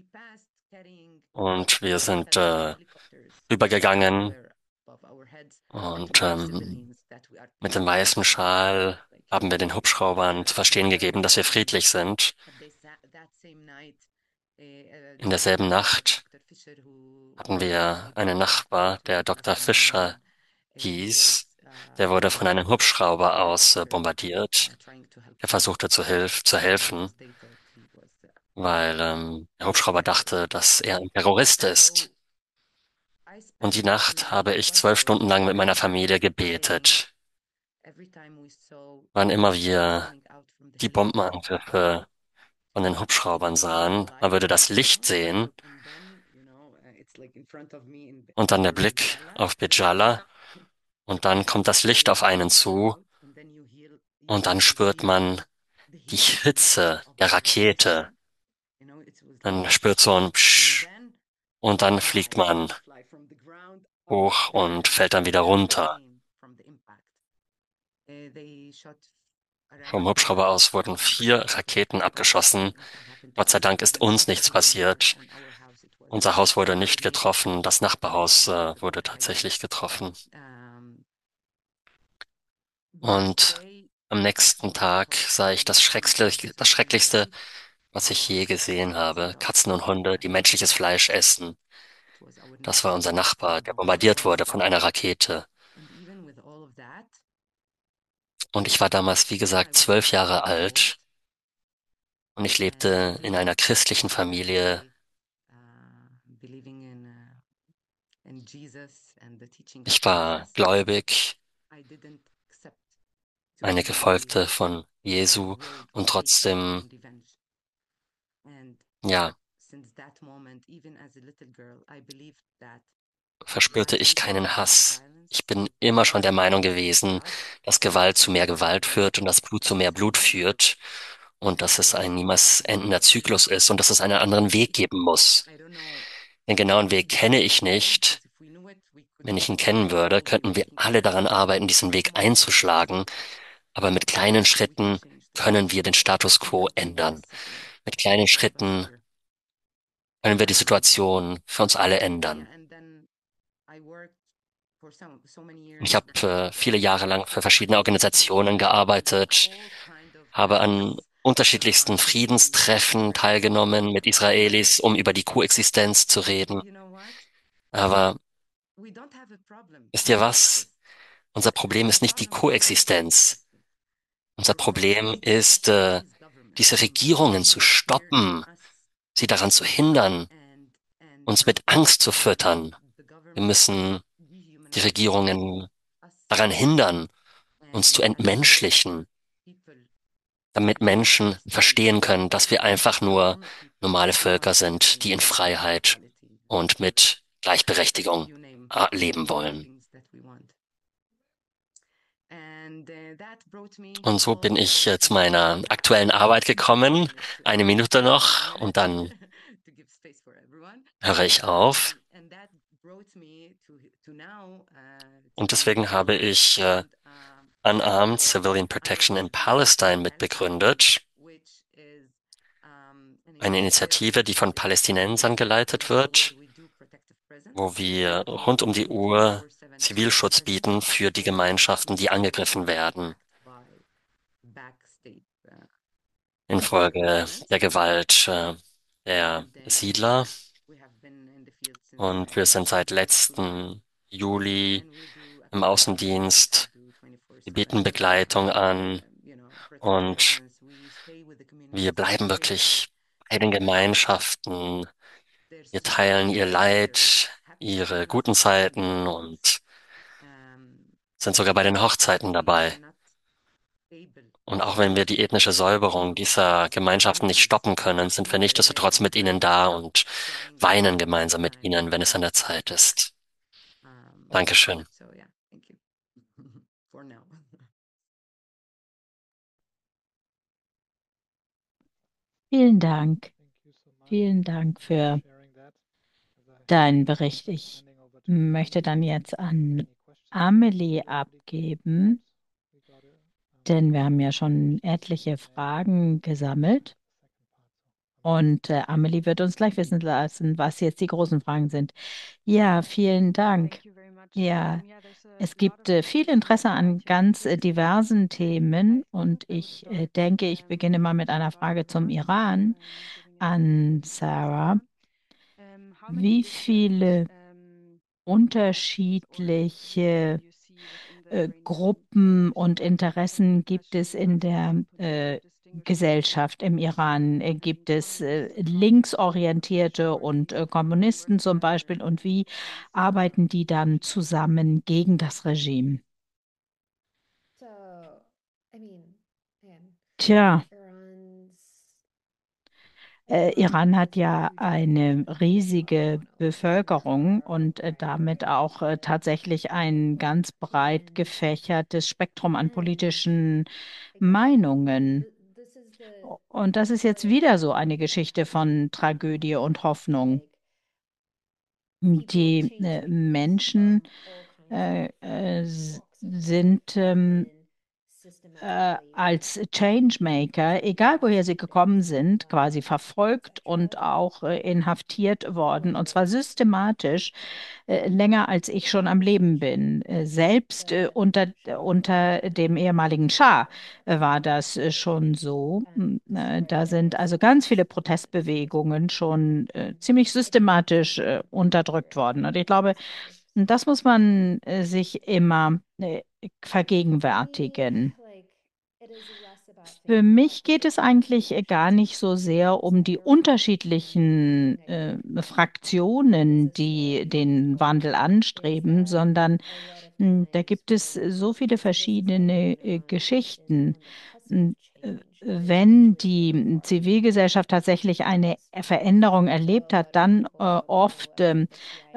und wir sind äh, übergegangen und ähm, mit dem weißen Schal haben wir den Hubschraubern zu verstehen gegeben, dass wir friedlich sind. In derselben Nacht hatten wir einen Nachbar, der Doktor Fischer hieß. Der wurde von einem Hubschrauber aus äh, bombardiert. Er versuchte zu hilf zu helfen, weil ähm, der Hubschrauber dachte, dass er ein Terrorist ist. Und die Nacht habe ich zwölf Stunden lang mit meiner Familie gebetet. Wann immer wir die Bombenangriffe von den Hubschraubern sahen, man würde das Licht sehen und dann der Blick auf Bejala und dann kommt das Licht auf einen zu und dann spürt man die Hitze der Rakete. Dann spürt so ein Psch und dann fliegt man hoch und fällt dann wieder runter. Vom Hubschrauber aus wurden vier Raketen abgeschossen. Gott sei Dank ist uns nichts passiert. Unser Haus wurde nicht getroffen, das Nachbarhaus äh, wurde tatsächlich getroffen. Und am nächsten Tag sah ich das Schrecklichste, das Schrecklichste, was ich je gesehen habe. Katzen und Hunde, die menschliches Fleisch essen. Das war unser Nachbar, der bombardiert wurde von einer Rakete. Und ich war damals, wie gesagt, zwölf Jahre alt und ich lebte in einer christlichen Familie. Ich war gläubig, eine Gefolgte von Jesu und trotzdem, ja, verspürte ich keinen Hass. Ich bin immer schon der Meinung gewesen, dass Gewalt zu mehr Gewalt führt und dass Blut zu mehr Blut führt und dass es ein niemals endender Zyklus ist und dass es einen anderen Weg geben muss. Den genauen Weg kenne ich nicht. Wenn ich ihn kennen würde, könnten wir alle daran arbeiten, diesen Weg einzuschlagen. Aber mit kleinen Schritten können wir den Status quo ändern. Mit kleinen Schritten können wir die Situation für uns alle ändern. Ich habe äh, viele Jahre lang für verschiedene Organisationen gearbeitet, habe an unterschiedlichsten Friedenstreffen teilgenommen mit Israelis, um über die Koexistenz zu reden. Aber wisst ihr was? Unser Problem ist nicht die Koexistenz. Unser Problem ist, äh, diese Regierungen zu stoppen, sie daran zu hindern, uns mit Angst zu füttern. Wir müssen die Regierungen daran hindern, uns zu entmenschlichen, damit Menschen verstehen können, dass wir einfach nur normale Völker sind, die in Freiheit und mit Gleichberechtigung äh, leben wollen. Und so bin ich äh, zu meiner aktuellen Arbeit gekommen. Eine Minute noch und dann höre ich auf. Und deswegen habe ich äh, Unarmed Civilian Protection in Palestine mitbegründet. Eine Initiative, die von Palästinensern geleitet wird, wo wir rund um die Uhr Zivilschutz bieten für die Gemeinschaften, die angegriffen werden infolge der Gewalt äh, der Siedler. Und wir sind seit letzten Juli im Außendienst. Wir bieten Begleitung an und wir bleiben wirklich bei den Gemeinschaften. Wir teilen ihr Leid, ihre guten Zeiten und sind sogar bei den Hochzeiten dabei. Und auch wenn wir die ethnische Säuberung dieser Gemeinschaften nicht stoppen können, sind wir nichtsdestotrotz mit ihnen da und weinen gemeinsam mit ihnen, wenn es an der Zeit ist. Dankeschön. Vielen Dank. Vielen Dank für deinen Bericht. Ich möchte dann jetzt an Amelie abgeben, denn wir haben ja schon etliche Fragen gesammelt. Und äh, Amelie wird uns gleich wissen lassen, was jetzt die großen Fragen sind. Ja, vielen Dank. Ja, es gibt äh, viel Interesse an ganz äh, diversen Themen und ich äh, denke, ich beginne mal mit einer Frage zum Iran an Sarah. Wie viele unterschiedliche äh, Gruppen und Interessen gibt es in der äh, Gesellschaft im Iran? Äh, Gibt es äh, linksorientierte und äh, Kommunisten zum Beispiel? Und wie arbeiten die dann zusammen gegen das Regime? Tja. Äh, Iran hat ja eine riesige Bevölkerung und äh, damit auch äh, tatsächlich ein ganz breit gefächertes Spektrum an politischen Meinungen. Und das ist jetzt wieder so eine Geschichte von Tragödie und Hoffnung. Die äh, Menschen äh, äh, s- sind ähm, äh, als Changemaker, egal woher sie gekommen sind, quasi verfolgt und auch äh, inhaftiert worden, und zwar systematisch, äh, länger als ich schon am Leben bin. Äh, selbst äh, unter, unter dem ehemaligen Schah äh, war das äh, schon so. M, äh, Da sind also ganz viele Protestbewegungen schon äh, ziemlich systematisch äh, unterdrückt worden. Und ich glaube, das muss man äh, sich immer äh, vergegenwärtigen. Für mich geht es eigentlich äh, gar nicht so sehr um die unterschiedlichen äh, Fraktionen, die den Wandel anstreben, sondern mh, da gibt es so viele verschiedene äh, Geschichten. M, äh, Wenn die Zivilgesellschaft tatsächlich eine Veränderung erlebt hat, dann äh, oft ähm,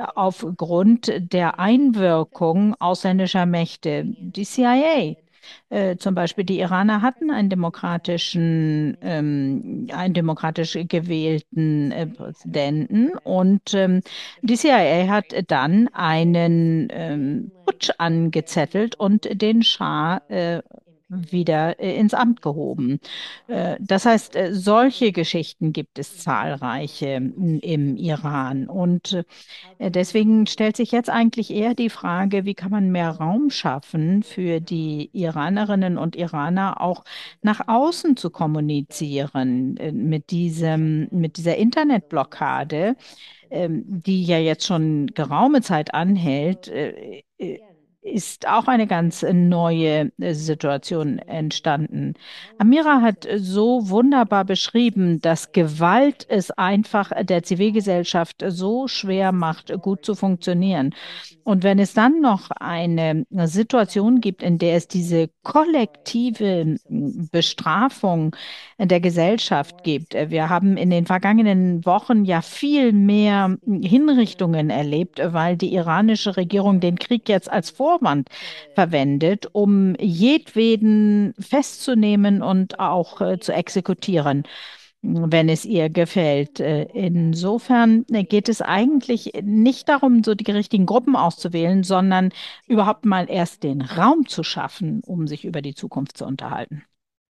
aufgrund der Einwirkung ausländischer Mächte, die C I A. Äh, zum Beispiel die Iraner hatten einen demokratischen, ähm, einen demokratisch gewählten äh, Präsidenten, und ähm, die C I A hat dann einen ähm, Putsch angezettelt und den Schah äh, wieder äh, ins Amt gehoben. Äh, das heißt, äh, solche Geschichten gibt es zahlreiche m, im Iran. Und äh, deswegen stellt sich jetzt eigentlich eher die Frage, wie kann man mehr Raum schaffen für die Iranerinnen und Iraner auch nach außen zu kommunizieren, äh, mit diesem, mit dieser Internetblockade, ähm, die ja jetzt schon geraume Zeit anhält, äh, äh, ist auch eine ganz neue äh, Situation entstanden. Amira hat äh, so wunderbar beschrieben, dass Gewalt es einfach der Zivilgesellschaft so schwer macht, gut zu funktionieren. Und wenn es dann noch eine Situation gibt, in der es diese kollektive Bestrafung der Gesellschaft gibt. Wir haben in den vergangenen Wochen ja viel mehr Hinrichtungen erlebt, weil die iranische Regierung den Krieg jetzt als Vorwand verwendet, um jedweden festzunehmen und auch äh, zu exekutieren, wenn es ihr gefällt. Äh, Insofern äh, geht es eigentlich nicht darum, so die richtigen Gruppen auszuwählen, sondern überhaupt mal erst den Raum zu schaffen, um sich über die Zukunft zu unterhalten.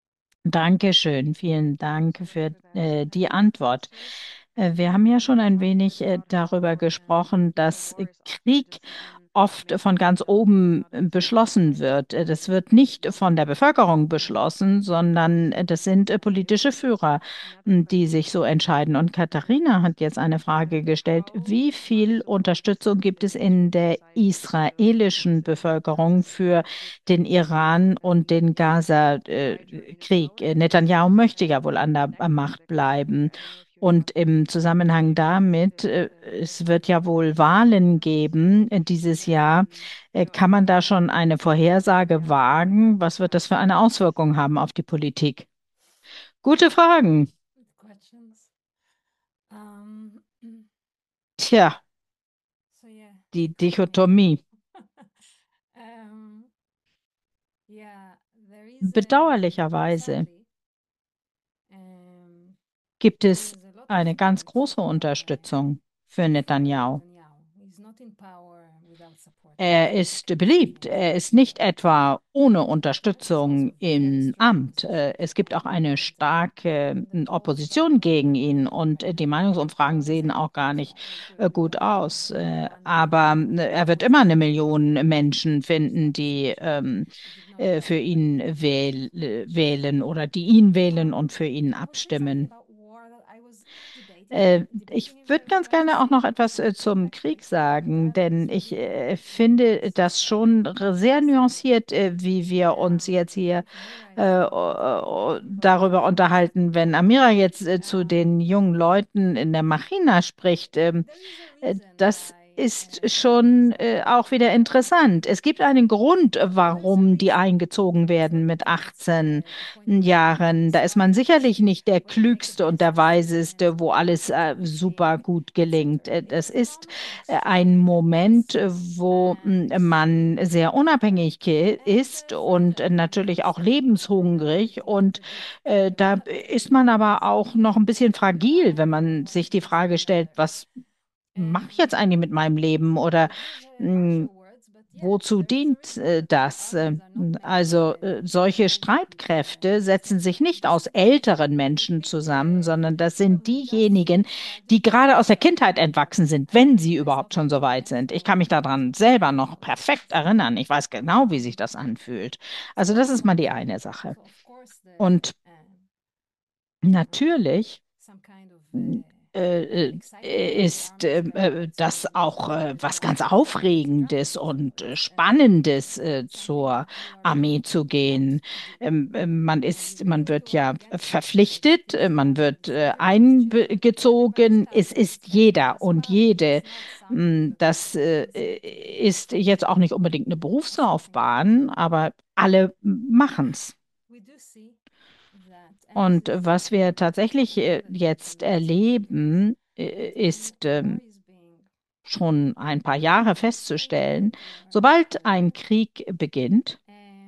Dankeschön, vielen Dank für äh, die Antwort. Äh, wir haben ja schon ein wenig äh, darüber gesprochen, dass äh, Krieg oft von ganz oben äh, beschlossen wird. Äh, Das wird nicht von der Bevölkerung beschlossen, sondern äh, das sind äh, politische Führer, m, die sich so entscheiden. Und Katharina hat jetzt eine Frage gestellt: Wie viel Unterstützung gibt es in der israelischen Bevölkerung für den Iran und den Gaza-Krieg? Netanyahu möchte ja wohl an der Macht bleiben. Und im Zusammenhang damit, äh, es wird ja wohl Wahlen geben äh, dieses Jahr. Äh, Kann man da schon eine Vorhersage wagen? Was wird das für eine Auswirkung haben auf die Politik? Gute Fragen. Tja, die Dichotomie. Bedauerlicherweise gibt es eine ganz große Unterstützung für Netanyahu. Er ist beliebt. Er ist nicht etwa ohne Unterstützung im Amt. Äh, Es gibt auch eine starke äh, Opposition gegen ihn und äh, die Meinungsumfragen sehen auch gar nicht äh, gut aus. Äh, Aber äh, er wird immer eine Million Menschen finden, die ähm, äh, für ihn wähl wählen oder die ihn wählen und für ihn abstimmen. Äh, ich würde ganz gerne auch noch etwas äh, zum Krieg sagen, denn ich äh, finde das schon r- sehr nuanciert, äh, wie wir uns jetzt hier äh, o- o- darüber unterhalten. Wenn Amira jetzt äh, zu den jungen Leuten in der Machina spricht, ähm, äh, das ist schon äh, auch wieder interessant. Es gibt einen Grund, äh, warum die eingezogen werden mit achtzehn Jahren. Da ist man sicherlich nicht der Klügste und der Weiseste, wo alles äh, super gut gelingt. Äh, Das ist äh, ein Moment, äh, wo mh, man sehr unabhängig ge- ist und äh, natürlich auch lebenshungrig. Und äh, da ist man aber auch noch ein bisschen fragil, wenn man sich die Frage stellt, was mache ich jetzt eigentlich mit meinem Leben oder mh, wozu dient äh, das? Äh, Also äh, solche Streitkräfte setzen sich nicht aus älteren Menschen zusammen, sondern das sind diejenigen, die gerade aus der Kindheit entwachsen sind, wenn sie überhaupt schon so weit sind. Ich kann mich daran selber noch perfekt erinnern. Ich weiß genau, wie sich das anfühlt. Also das ist mal die eine Sache. Und natürlich äh, äh, ist äh, äh, das auch äh, was ganz Aufregendes und äh, Spannendes, äh, zur Armee zu gehen. Ähm, äh, man ist, man wird ja verpflichtet, äh, man wird äh, eingezogen. Es ist jeder und jede. mh, Das äh, ist jetzt auch nicht unbedingt eine Berufslaufbahn, aber alle machen es. Und was wir tatsächlich äh, jetzt erleben, äh, ist ähm, schon ein paar Jahre festzustellen, sobald ein Krieg beginnt,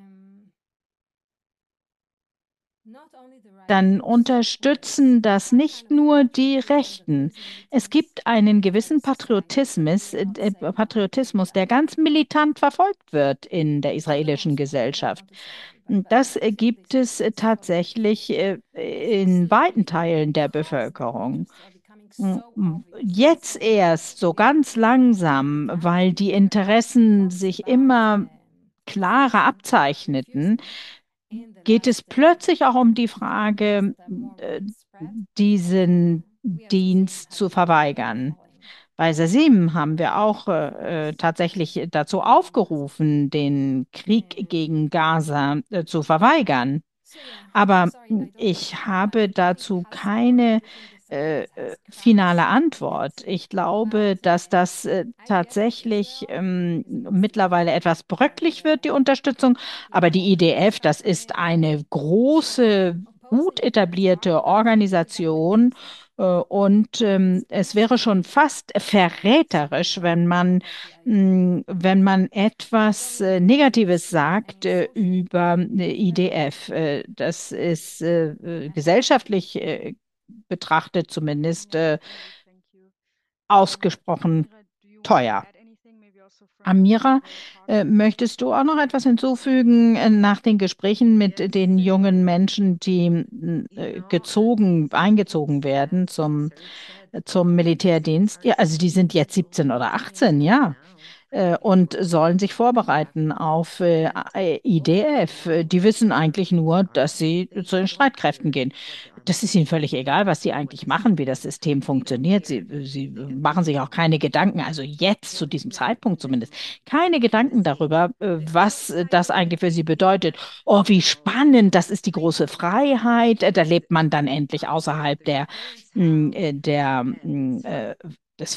dann unterstützen das nicht nur die Rechten. Es gibt einen gewissen Patriotismus, äh, äh, Patriotismus, der ganz militant verfolgt wird in der israelischen Gesellschaft. Das äh, gibt es äh, tatsächlich äh, in weiten Teilen der Bevölkerung. Mm, Jetzt erst so ganz langsam, weil die Interessen sich immer klarer abzeichneten, geht es plötzlich auch um die Frage, äh, diesen Dienst zu verweigern. Bei Sasim haben wir auch äh, äh, tatsächlich dazu aufgerufen, den Krieg gegen Gaza äh, zu verweigern. Aber hm, ich habe dazu keine äh, äh, finale Antwort. Ich glaube, dass das äh, tatsächlich ähm, mittlerweile etwas bröcklich wird, die Unterstützung. Aber die I D F, das ist eine große, gut etablierte Organisation. Äh, Und ähm, es wäre schon fast verräterisch, wenn man mh, wenn man etwas äh, Negatives sagt äh, über äh, I D F. Äh, das ist äh, äh, gesellschaftlich äh, betrachtet zumindest äh, ausgesprochen teuer. Amira, äh, möchtest du auch noch etwas hinzufügen äh, nach den Gesprächen mit den jungen Menschen, die äh, gezogen, eingezogen werden zum, zum Militärdienst? Ja, also die sind jetzt siebzehn oder achtzehn, ja. äh, und sollen sich vorbereiten auf äh, I D F. Äh, Die wissen eigentlich nur, dass sie zu den Streitkräften gehen. Das ist ihnen völlig egal, was sie eigentlich machen, wie das System funktioniert. Sie, sie machen sich auch keine Gedanken, also jetzt zu diesem Zeitpunkt zumindest, keine Gedanken darüber, äh, was das eigentlich für sie bedeutet. Oh, wie spannend, das ist die große Freiheit. Äh, Da lebt man dann endlich außerhalb der, mh, äh, der, mh, äh, des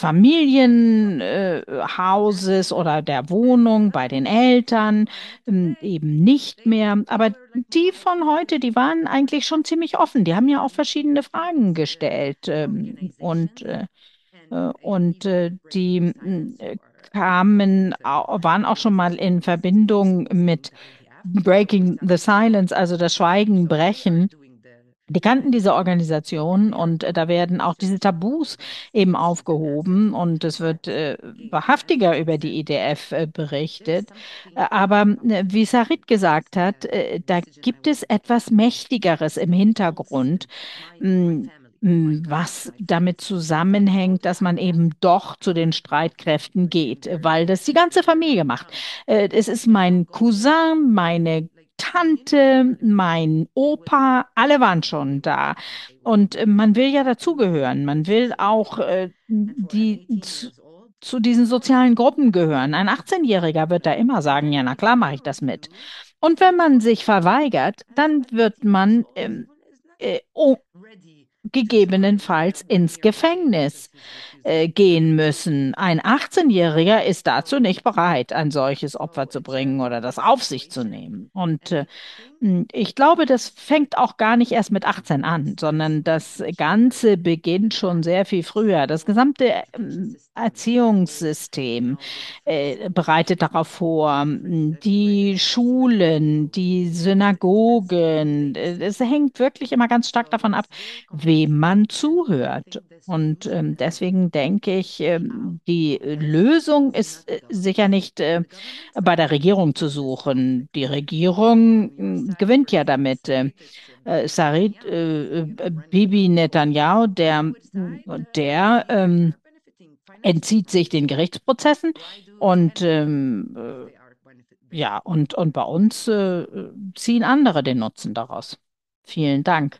Familienhauses oder der Wohnung bei den Eltern, ähm, eben nicht mehr. Aber die von heute, die waren eigentlich schon ziemlich offen. Die haben ja auch verschiedene Fragen gestellt. Ähm, und äh, äh, und äh, die mh, äh, kamen, au- waren auch schon mal in Verbindung mit Breaking the Silence, also das Schweigen brechen. Die kannten diese Organisation und äh, da werden auch diese Tabus eben aufgehoben und es wird äh, wahrhaftiger über die I D F äh, berichtet. Äh, aber äh, wie Sarit gesagt hat, äh, da gibt es etwas Mächtigeres im Hintergrund, mh, mh, was damit zusammenhängt, dass man eben doch zu den Streitkräften geht, äh, weil das die ganze Familie macht. Äh, es ist mein Cousin, meine Tante, mein Opa, alle waren schon da. Und äh, man will ja dazugehören. Man will auch äh, die zu, zu diesen sozialen Gruppen gehören. Ein achtzehn-Jähriger wird da immer sagen, ja, na klar, mache ich das mit. Und wenn man sich verweigert, dann wird man ähm, äh, oh, gegebenenfalls ins Gefängnis äh, gehen müssen. Ein achtzehn-Jähriger ist dazu nicht bereit, ein solches Opfer zu bringen oder das auf sich zu nehmen. Und äh, hm, Ich glaube, das fängt auch gar nicht erst mit achtzehn an, sondern das Ganze beginnt schon sehr viel früher. Das gesamte ähm, Erziehungssystem äh, bereitet darauf vor, hm, die Schulen, die Synagogen. äh, Es hängt wirklich immer ganz stark davon ab, wem man zuhört. Und ähm, deswegen denke ich, ähm, die Lösung ist äh, sicher nicht äh, bei der Regierung zu suchen. Die Regierung mh, gewinnt ja damit. Äh, äh, Sarit äh, äh, Bibi Netanyahu, der, der ähm, entzieht sich den Gerichtsprozessen und ähm, äh, ja, und, und bei uns äh, ziehen andere den Nutzen daraus. Vielen Dank.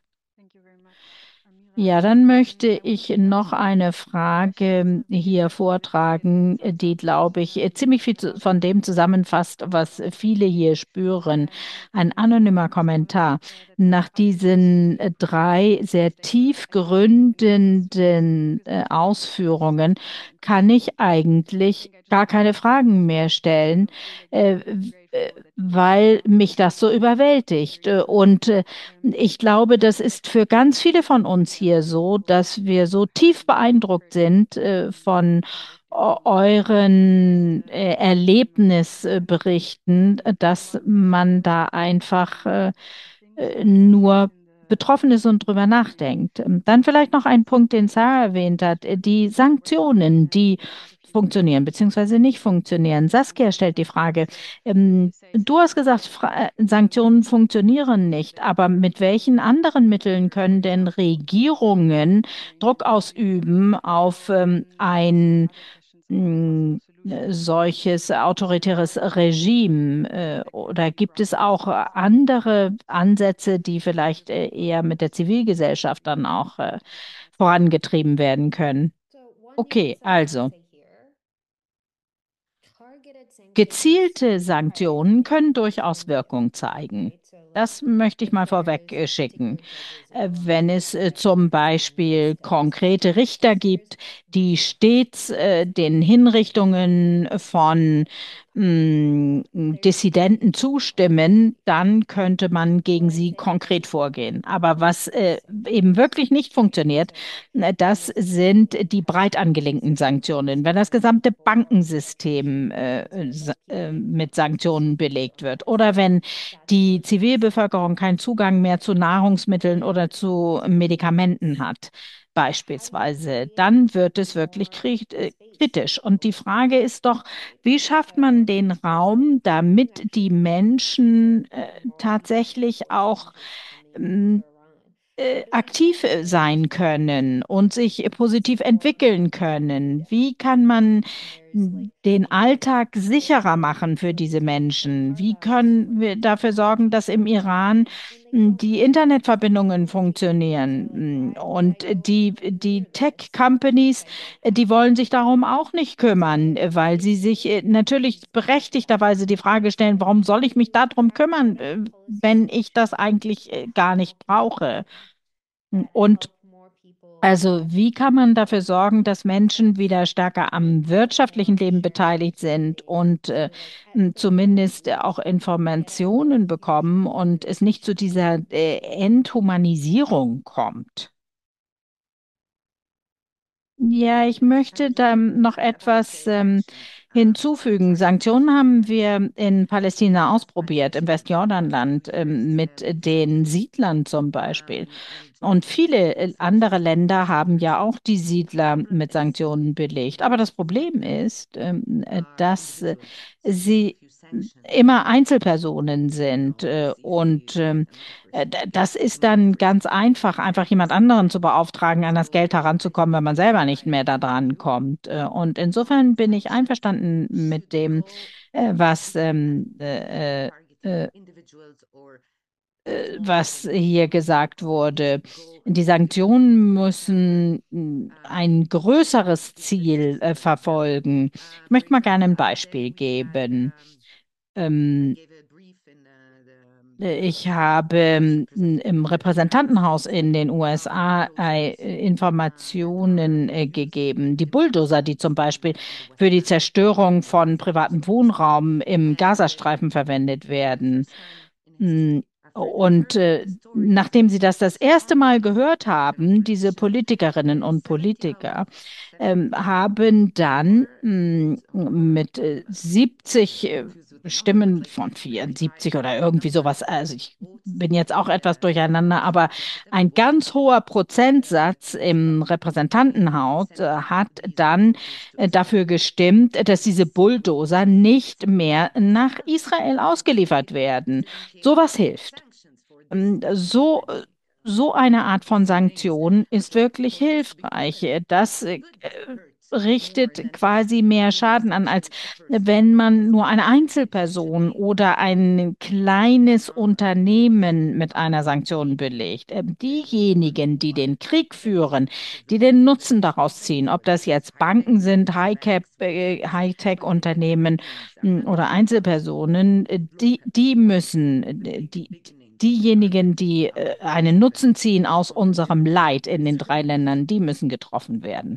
Ja, dann möchte ich noch eine Frage hier vortragen, die, glaube ich, ziemlich viel zu- von dem zusammenfasst, was viele hier spüren. Ein anonymer Kommentar. Nach diesen äh, drei sehr tiefgründenden äh, Ausführungen kann ich eigentlich gar keine Fragen mehr stellen, äh, w- äh, weil mich das so überwältigt. Äh, Und äh, ich glaube, das ist für ganz viele von uns hier so, dass wir so tief beeindruckt sind äh, von eu- euren äh, Erlebnisberichten, äh, dass man da einfach äh, äh, nur betroffen ist und drüber nachdenkt. Ähm, Dann vielleicht noch ein Punkt, den Sarah erwähnt hat, äh, die Sanktionen, die funktionieren bzw. nicht funktionieren. Saskia stellt die Frage, ähm, du hast gesagt, Fra äh, Sanktionen funktionieren nicht, aber mit welchen anderen Mitteln können denn Regierungen Druck ausüben auf ähm, ein mh, solches autoritäres Regime? Äh, oder gibt es auch andere Ansätze, die vielleicht äh, eher mit der Zivilgesellschaft dann auch äh, vorangetrieben werden können? Okay, also. Gezielte Sanktionen können durchaus Wirkung zeigen. Das möchte ich mal vorweg äh, schicken. Äh, Wenn es äh, zum Beispiel konkrete Richter gibt, die stets äh, den Hinrichtungen von mh, Dissidenten zustimmen, dann könnte man gegen sie konkret vorgehen. Aber was äh, eben wirklich nicht funktioniert, äh, das sind die breit angelegten Sanktionen. Wenn das gesamte Bankensystem äh, sa- äh, mit Sanktionen belegt wird oder wenn die Zivilbevölkerung keinen Zugang mehr zu Nahrungsmitteln oder zu Medikamenten hat, beispielsweise, dann wird es wirklich kri- äh, kritisch. Und die Frage ist doch, wie schafft man den Raum, damit die Menschen äh, tatsächlich auch ähm, äh, aktiv äh, sein können und sich äh, positiv entwickeln können? Wie kann man den Alltag sicherer machen für diese Menschen? Wie können wir dafür sorgen, dass im Iran mh, die Internetverbindungen funktionieren? Mh, Und die, die Tech-Companies, äh, die wollen sich darum auch nicht kümmern, äh, weil sie sich äh, natürlich berechtigterweise die Frage stellen, warum soll ich mich darum kümmern, äh, wenn ich das eigentlich äh, gar nicht brauche? Und also, wie kann man dafür sorgen, dass Menschen wieder stärker am wirtschaftlichen Leben beteiligt sind und äh, m, zumindest auch Informationen bekommen und es nicht zu dieser äh, Enthumanisierung kommt? Ja, ich möchte da noch etwas ähm, hinzufügen. Sanktionen haben wir in Palästina ausprobiert, im Westjordanland, ähm, mit den Siedlern zum Beispiel. Und viele äh, andere Länder haben ja auch die Siedler mit Sanktionen belegt. Aber das Problem ist, ähm, äh, dass äh, sie immer Einzelpersonen sind. Äh, und ähm, äh, d- das ist dann ganz einfach, einfach jemand anderen zu beauftragen, an das Geld heranzukommen, wenn man selber nicht mehr da dran kommt. Äh, Und insofern bin ich einverstanden mit dem, äh, was ähm, äh, äh, äh, äh, was hier gesagt wurde. Die Sanktionen müssen mh, ein größeres Ziel äh, verfolgen. Ich möchte mal gerne ein Beispiel geben. Ähm, ich habe ähm, im Repräsentantenhaus in den U S A äh, Informationen äh, gegeben. Die Bulldozer, die zum Beispiel für die Zerstörung von privatem Wohnraum im Gazastreifen verwendet werden. Mm, Und äh, nachdem sie das das erste Mal gehört haben, diese Politikerinnen und Politiker, ähm, haben dann mh, mit äh, siebzig äh, Stimmen von vierundsiebzig oder irgendwie sowas, also ich bin jetzt auch etwas durcheinander, aber ein ganz hoher Prozentsatz im Repräsentantenhaus äh, hat dann äh, dafür gestimmt, dass diese Bulldozer nicht mehr nach Israel ausgeliefert werden. Sowas hilft. Ähm, So, so eine Art von Sanktion ist wirklich hilfreich. Das äh, richtet quasi mehr Schaden an, als wenn man nur eine Einzelperson oder ein kleines Unternehmen mit einer Sanktion belegt. Ähm, Diejenigen, die den Krieg führen, die den Nutzen daraus ziehen, ob das jetzt Banken sind, High-Cap, äh, Hightech-Unternehmen mh, oder Einzelpersonen, äh, die, die müssen, äh, die, diejenigen, die äh, einen Nutzen ziehen aus unserem Leid in den drei Ländern, die müssen getroffen werden.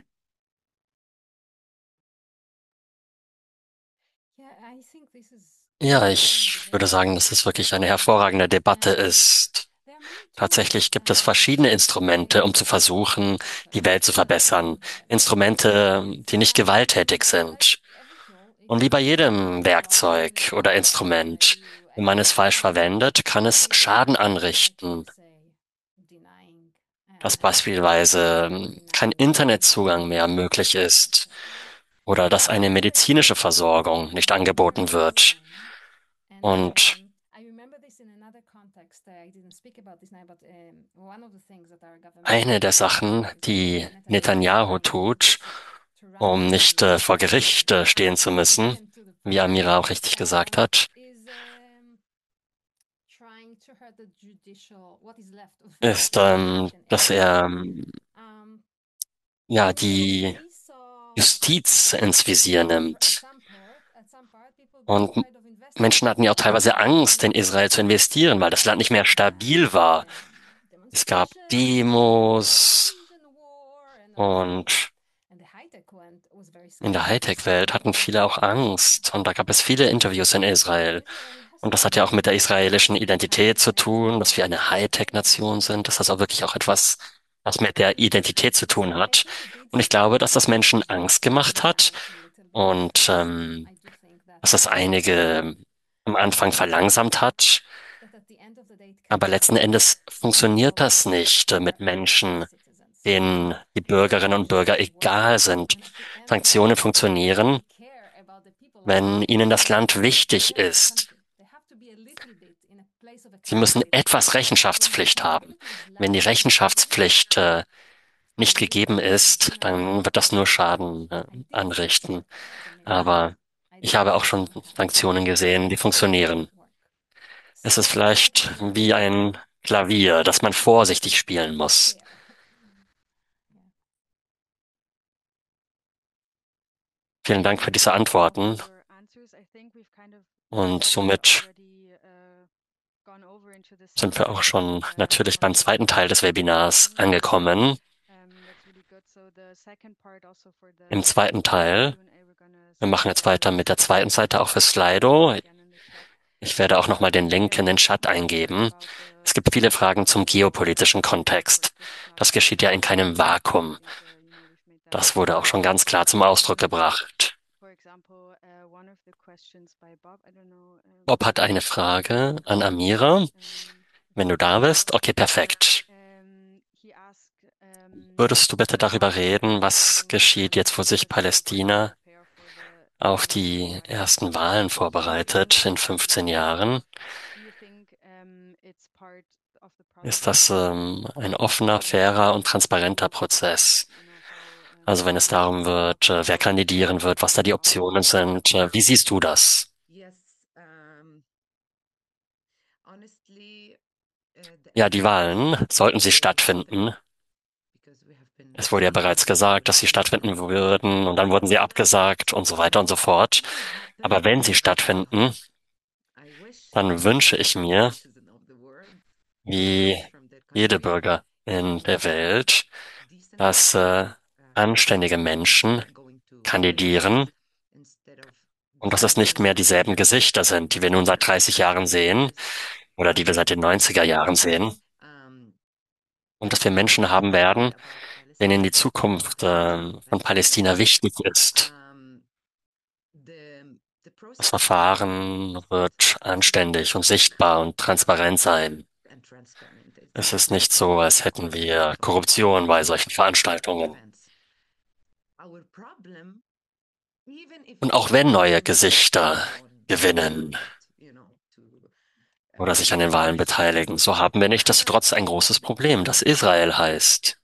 Ja, ich würde sagen, dass es wirklich eine hervorragende Debatte ist. Tatsächlich gibt es verschiedene Instrumente, um zu versuchen, die Welt zu verbessern. Instrumente, die nicht gewalttätig sind. Und wie bei jedem Werkzeug oder Instrument, wenn man es falsch verwendet, kann es Schaden anrichten. Dass beispielsweise ähm, kein Internetzugang mehr möglich ist oder dass eine medizinische Versorgung nicht angeboten wird. Und eine der Sachen, die Netanyahu tut, um nicht äh, vor Gericht äh, stehen zu müssen, wie Amira auch richtig gesagt hat, ist, ähm, dass er ähm, ja die Justiz ins Visier nimmt. Und Menschen hatten ja auch teilweise Angst, in Israel zu investieren, weil das Land nicht mehr stabil war. Es gab Demos und in der Hightech-Welt hatten viele auch Angst. Und da gab es viele Interviews in Israel. Und das hat ja auch mit der israelischen Identität zu tun, dass wir eine Hightech-Nation sind. Das ist also wirklich auch etwas, was mit der Identität zu tun hat. Und ich glaube, dass das Menschen Angst gemacht hat und ähm, dass das einige am Anfang verlangsamt hat. Aber letzten Endes funktioniert das nicht äh, mit Menschen, denen die Bürgerinnen und Bürger egal sind. Sanktionen funktionieren, wenn ihnen das Land wichtig ist. Sie müssen etwas Rechenschaftspflicht haben. Wenn die Rechenschaftspflicht äh, nicht gegeben ist, dann wird das nur Schaden äh, anrichten. Aber ich habe auch schon Sanktionen gesehen, die funktionieren. Es ist vielleicht wie ein Klavier, das man vorsichtig spielen muss. Vielen Dank für diese Antworten. Und somit sind wir auch schon natürlich beim zweiten Teil des Webinars angekommen. Im zweiten Teil, wir machen jetzt weiter mit der zweiten Seite auch für Slido. Ich werde auch nochmal den Link in den Chat eingeben. Es gibt viele Fragen zum geopolitischen Kontext. Das geschieht ja in keinem Vakuum. Das wurde auch schon ganz klar zum Ausdruck gebracht. Bob hat eine Frage an Amira. Wenn du da bist, okay, perfekt. Würdest du bitte darüber reden, was geschieht jetzt, wo sich Palästina auf die ersten Wahlen vorbereitet in fünfzehn Jahren? Ist das ähm, ein offener, fairer und transparenter Prozess? Also wenn es darum wird, äh, wer kandidieren wird, was da die Optionen sind, äh, wie siehst du das? Ja, die Wahlen, sollten sie stattfinden. Es wurde ja bereits gesagt, dass sie stattfinden würden und dann wurden sie abgesagt und so weiter und so fort. Aber wenn sie stattfinden, dann wünsche ich mir, wie jede Bürgerin der Welt, dass äh, anständige Menschen kandidieren und dass es nicht mehr dieselben Gesichter sind, die wir nun seit dreißig Jahren sehen oder die wir seit den neunziger Jahren sehen. Und dass wir Menschen haben werden, denen die Zukunft äh, von Palästina wichtig ist. Das Verfahren wird anständig und sichtbar und transparent sein. Es ist nicht so, als hätten wir Korruption bei solchen Veranstaltungen. Und auch wenn neue Gesichter gewinnen oder sich an den Wahlen beteiligen, so haben wir nichtsdestotrotz ein großes Problem, das Israel heißt.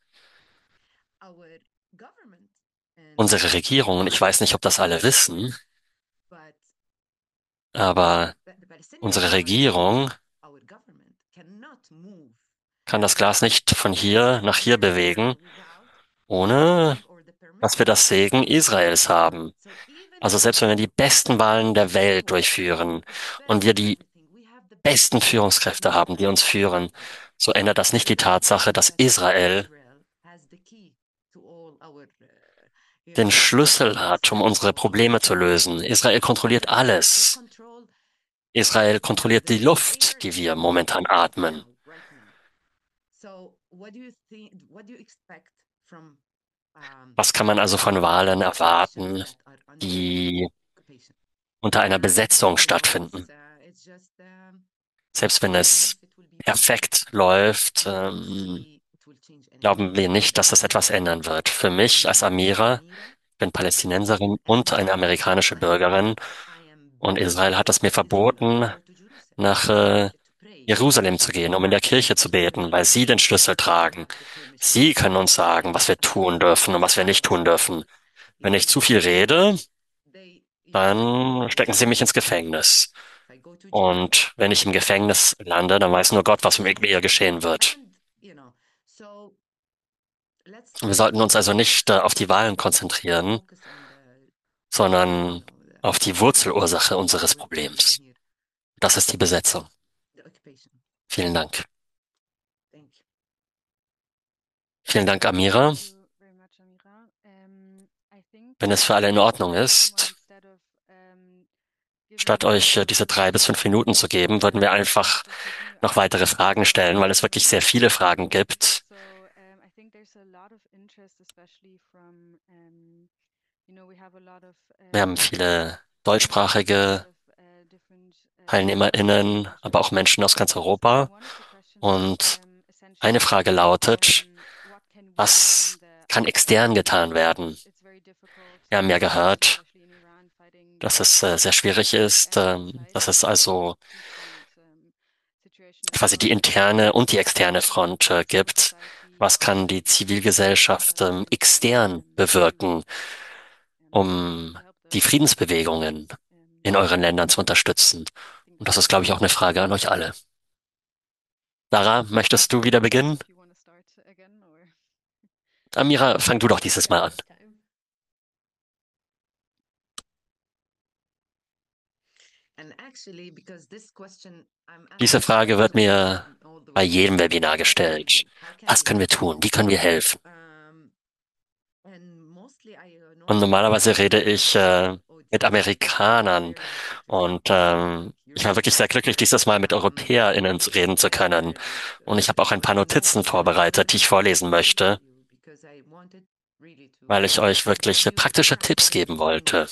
Unsere Regierung, und ich weiß nicht, ob das alle wissen, aber unsere Regierung kann das Glas nicht von hier nach hier bewegen, ohne dass wir das Segen Israels haben. Also selbst wenn wir die besten Wahlen der Welt durchführen und wir die besten Führungskräfte haben, die uns führen, so ändert das nicht die Tatsache, dass Israel den Schlüssel hat, um unsere Probleme zu lösen. Israel kontrolliert alles. Israel kontrolliert die Luft, die wir momentan atmen. Was kann man also von Wahlen erwarten, die unter einer Besetzung stattfinden? Selbst wenn es perfekt läuft, ähm, glauben wir nicht, dass das etwas ändern wird. Für mich als Amira, ich bin Palästinenserin und eine amerikanische Bürgerin, und Israel hat es mir verboten, nach äh, Jerusalem zu gehen, um in der Kirche zu beten, weil sie den Schlüssel tragen. Sie können uns sagen, was wir tun dürfen und was wir nicht tun dürfen. Wenn ich zu viel rede, dann stecken sie mich ins Gefängnis. Und wenn ich im Gefängnis lande, dann weiß nur Gott, was mit mir geschehen wird. Wir sollten uns also nicht äh, auf die Wahlen konzentrieren, sondern auf die Wurzelursache unseres Problems. Das ist die Besetzung. Vielen Dank. Vielen Dank, Amira. Wenn es für alle in Ordnung ist, statt euch äh, diese drei bis fünf Minuten zu geben, würden wir einfach noch weitere Fragen stellen, weil es wirklich sehr viele Fragen gibt. Wir haben viele deutschsprachige TeilnehmerInnen, aber auch Menschen aus ganz Europa. Und eine Frage lautet, was kann extern getan werden? Wir haben ja gehört, dass es äh, sehr schwierig ist, ähm, dass es also quasi die interne und die externe Front äh, gibt. Was kann die Zivilgesellschaft ähm, extern bewirken, um die Friedensbewegungen in euren Ländern zu unterstützen. Und das ist, glaube ich, auch eine Frage an euch alle. Sarah, möchtest du wieder beginnen? Amira, fang du doch dieses Mal an. Diese Frage wird mir bei jedem Webinar gestellt. Was können wir tun? Wie können wir helfen? Und normalerweise rede ich äh, mit Amerikanern und ähm, ich war wirklich sehr glücklich, dieses Mal mit EuropäerInnen reden zu können. Und ich habe auch ein paar Notizen vorbereitet, die ich vorlesen möchte, weil ich euch wirklich praktische Tipps geben wollte.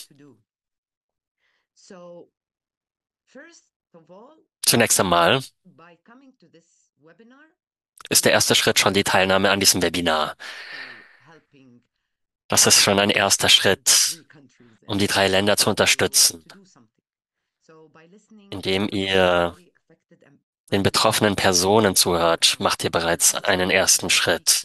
Zunächst einmal ist der erste Schritt schon die Teilnahme an diesem Webinar. Das ist schon ein erster Schritt, um die drei Länder zu unterstützen, indem ihr den betroffenen Personen zuhört, macht ihr bereits einen ersten Schritt.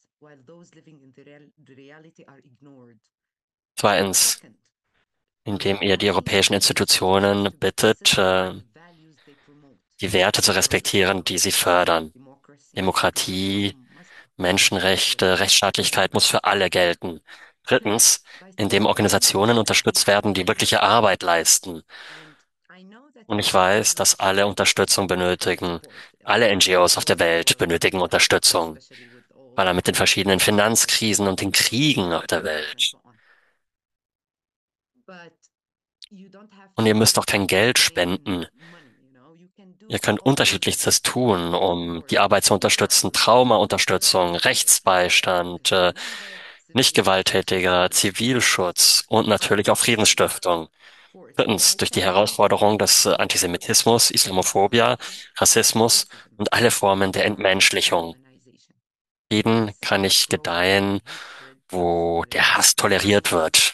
Zweitens, indem ihr die europäischen Institutionen bittet, äh, die Werte zu respektieren, die sie fördern. Demokratie, Menschenrechte, Rechtsstaatlichkeit muss für alle gelten. Drittens, indem Organisationen unterstützt werden, die wirkliche Arbeit leisten. Und ich weiß, dass alle Unterstützung benötigen. Alle N G Os auf der Welt benötigen Unterstützung, weil er mit den verschiedenen Finanzkrisen und den Kriegen auf der Welt. Und ihr müsst auch kein Geld spenden. Ihr könnt Unterschiedliches tun, um die Arbeit zu unterstützen. Traumaunterstützung, Rechtsbeistand, äh, nicht gewalttätiger Zivilschutz und natürlich auch Friedensstiftung. Drittens, durch die Herausforderung des äh, Antisemitismus, Islamophobia, Rassismus und alle Formen der Entmenschlichung. Frieden kann nicht gedeihen, wo der Hass toleriert wird.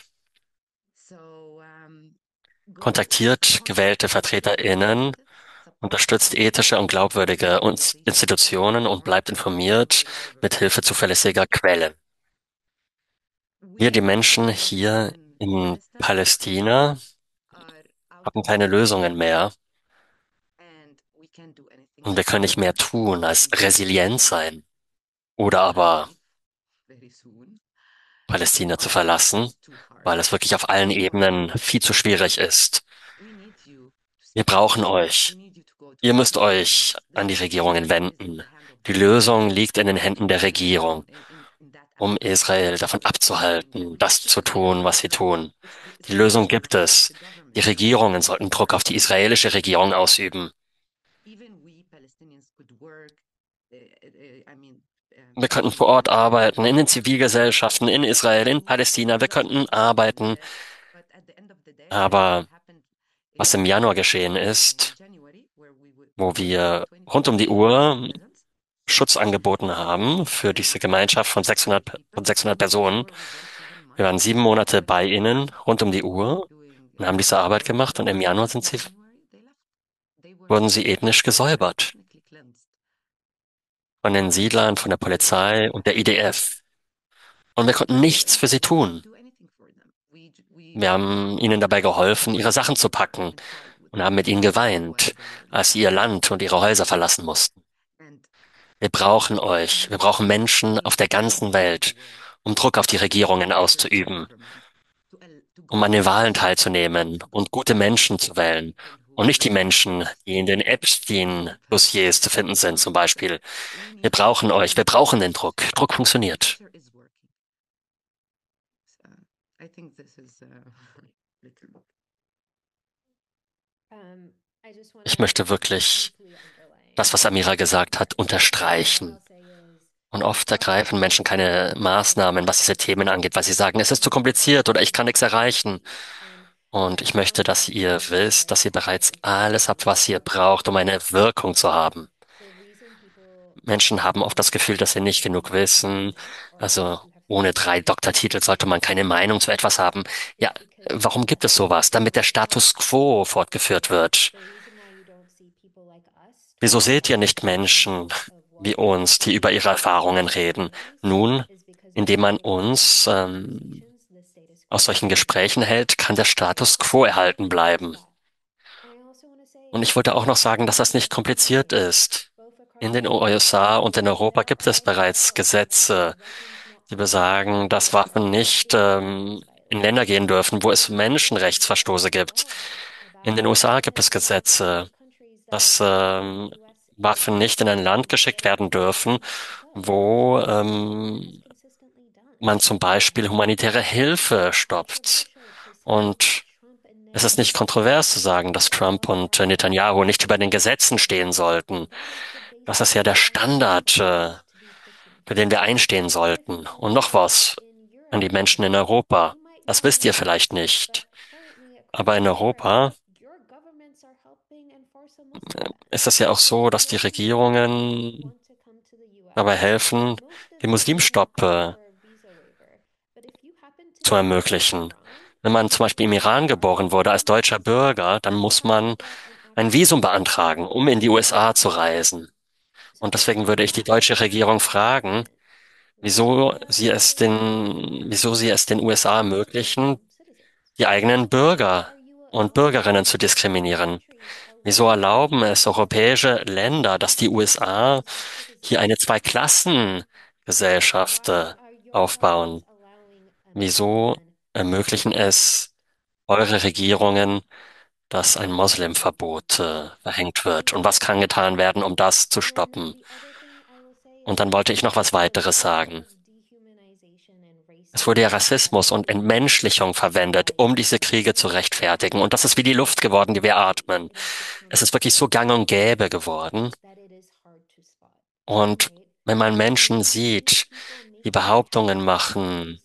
Kontaktiert gewählte VertreterInnen, unterstützt ethische und glaubwürdige Institutionen und bleibt informiert mit Hilfe zuverlässiger Quellen. Wir, die Menschen hier in Palästina, haben keine Lösungen mehr und wir können nicht mehr tun als resilient sein oder aber Palästina zu verlassen, weil es wirklich auf allen Ebenen viel zu schwierig ist. Wir brauchen euch. Ihr müsst euch an die Regierungen wenden. Die Lösung liegt in den Händen der Regierung, um Israel davon abzuhalten, das zu tun, was sie tun. Die Lösung gibt es. Die Regierungen sollten Druck auf die israelische Regierung ausüben. Wir könnten vor Ort arbeiten, in den Zivilgesellschaften, in Israel, in Palästina. Wir könnten arbeiten. Aber was im Januar geschehen ist, wo wir rund um die Uhr Schutz angeboten haben für diese Gemeinschaft von sechshundert, von sechshundert Personen. Wir waren sieben Monate bei ihnen, rund um die Uhr, und haben diese Arbeit gemacht. Und im Januar sind sie, wurden sie ethnisch gesäubert. Von den Siedlern, von der Polizei und der I D F. Und wir konnten nichts für sie tun. Wir haben ihnen dabei geholfen, ihre Sachen zu packen und haben mit ihnen geweint, als sie ihr Land und ihre Häuser verlassen mussten. Wir brauchen euch. Wir brauchen Menschen auf der ganzen Welt, um Druck auf die Regierungen auszuüben, um an den Wahlen teilzunehmen und gute Menschen zu wählen und nicht die Menschen, die in den Epstein-Dossiers zu finden sind, zum Beispiel. Wir brauchen euch. Wir brauchen den Druck. Druck funktioniert. Ich möchte wirklich das, was Amira gesagt hat, unterstreichen. Und oft ergreifen Menschen keine Maßnahmen, was diese Themen angeht, weil sie sagen, es ist zu kompliziert oder ich kann nichts erreichen. Und ich möchte, dass ihr wisst, dass ihr bereits alles habt, was ihr braucht, um eine Wirkung zu haben. Menschen haben oft das Gefühl, dass sie nicht genug wissen. Also ohne drei Doktortitel sollte man keine Meinung zu etwas haben. Ja, warum gibt es sowas? Damit der Status quo fortgeführt wird. Wieso seht ihr nicht Menschen wie uns, die über ihre Erfahrungen reden? Nun, indem man uns ähm, aus solchen Gesprächen hält, kann der Status quo erhalten bleiben. Und ich wollte auch noch sagen, dass das nicht kompliziert ist. In den U S A und in Europa gibt es bereits Gesetze, die besagen, dass Waffen nicht ähm, in Länder gehen dürfen, wo es Menschenrechtsverstoße gibt. In den U S A gibt es Gesetze, dass ähm, Waffen nicht in ein Land geschickt werden dürfen, wo ähm, man zum Beispiel humanitäre Hilfe stoppt. Und es ist nicht kontrovers zu sagen, dass Trump und äh, Netanyahu nicht über den Gesetzen stehen sollten. Das ist ja der Standard, äh, für den wir einstehen sollten. Und noch was an die Menschen in Europa. Das wisst ihr vielleicht nicht. Aber in Europa ist es ja auch so, dass die Regierungen dabei helfen, den Muslimstopp äh, zu ermöglichen. Wenn man zum Beispiel im Iran geboren wurde als deutscher Bürger, dann muss man ein Visum beantragen, um in die U S A zu reisen. Und deswegen würde ich die deutsche Regierung fragen, wieso sie es den, wieso sie es den U S A ermöglichen, die eigenen Bürger und Bürgerinnen zu diskriminieren. Wieso erlauben es europäische Länder, dass die U S A hier eine Zwei-Klassen-Gesellschaft äh, aufbauen? Wieso ermöglichen es eure Regierungen, dass ein Moslemverbot äh, verhängt wird? Und was kann getan werden, um das zu stoppen? Und dann wollte ich noch was weiteres sagen. Es wurde ja Rassismus und Entmenschlichung verwendet, um diese Kriege zu rechtfertigen. Und das ist wie die Luft geworden, die wir atmen. Es ist wirklich so gang und gäbe geworden. Und wenn man Menschen sieht, die Behauptungen machen,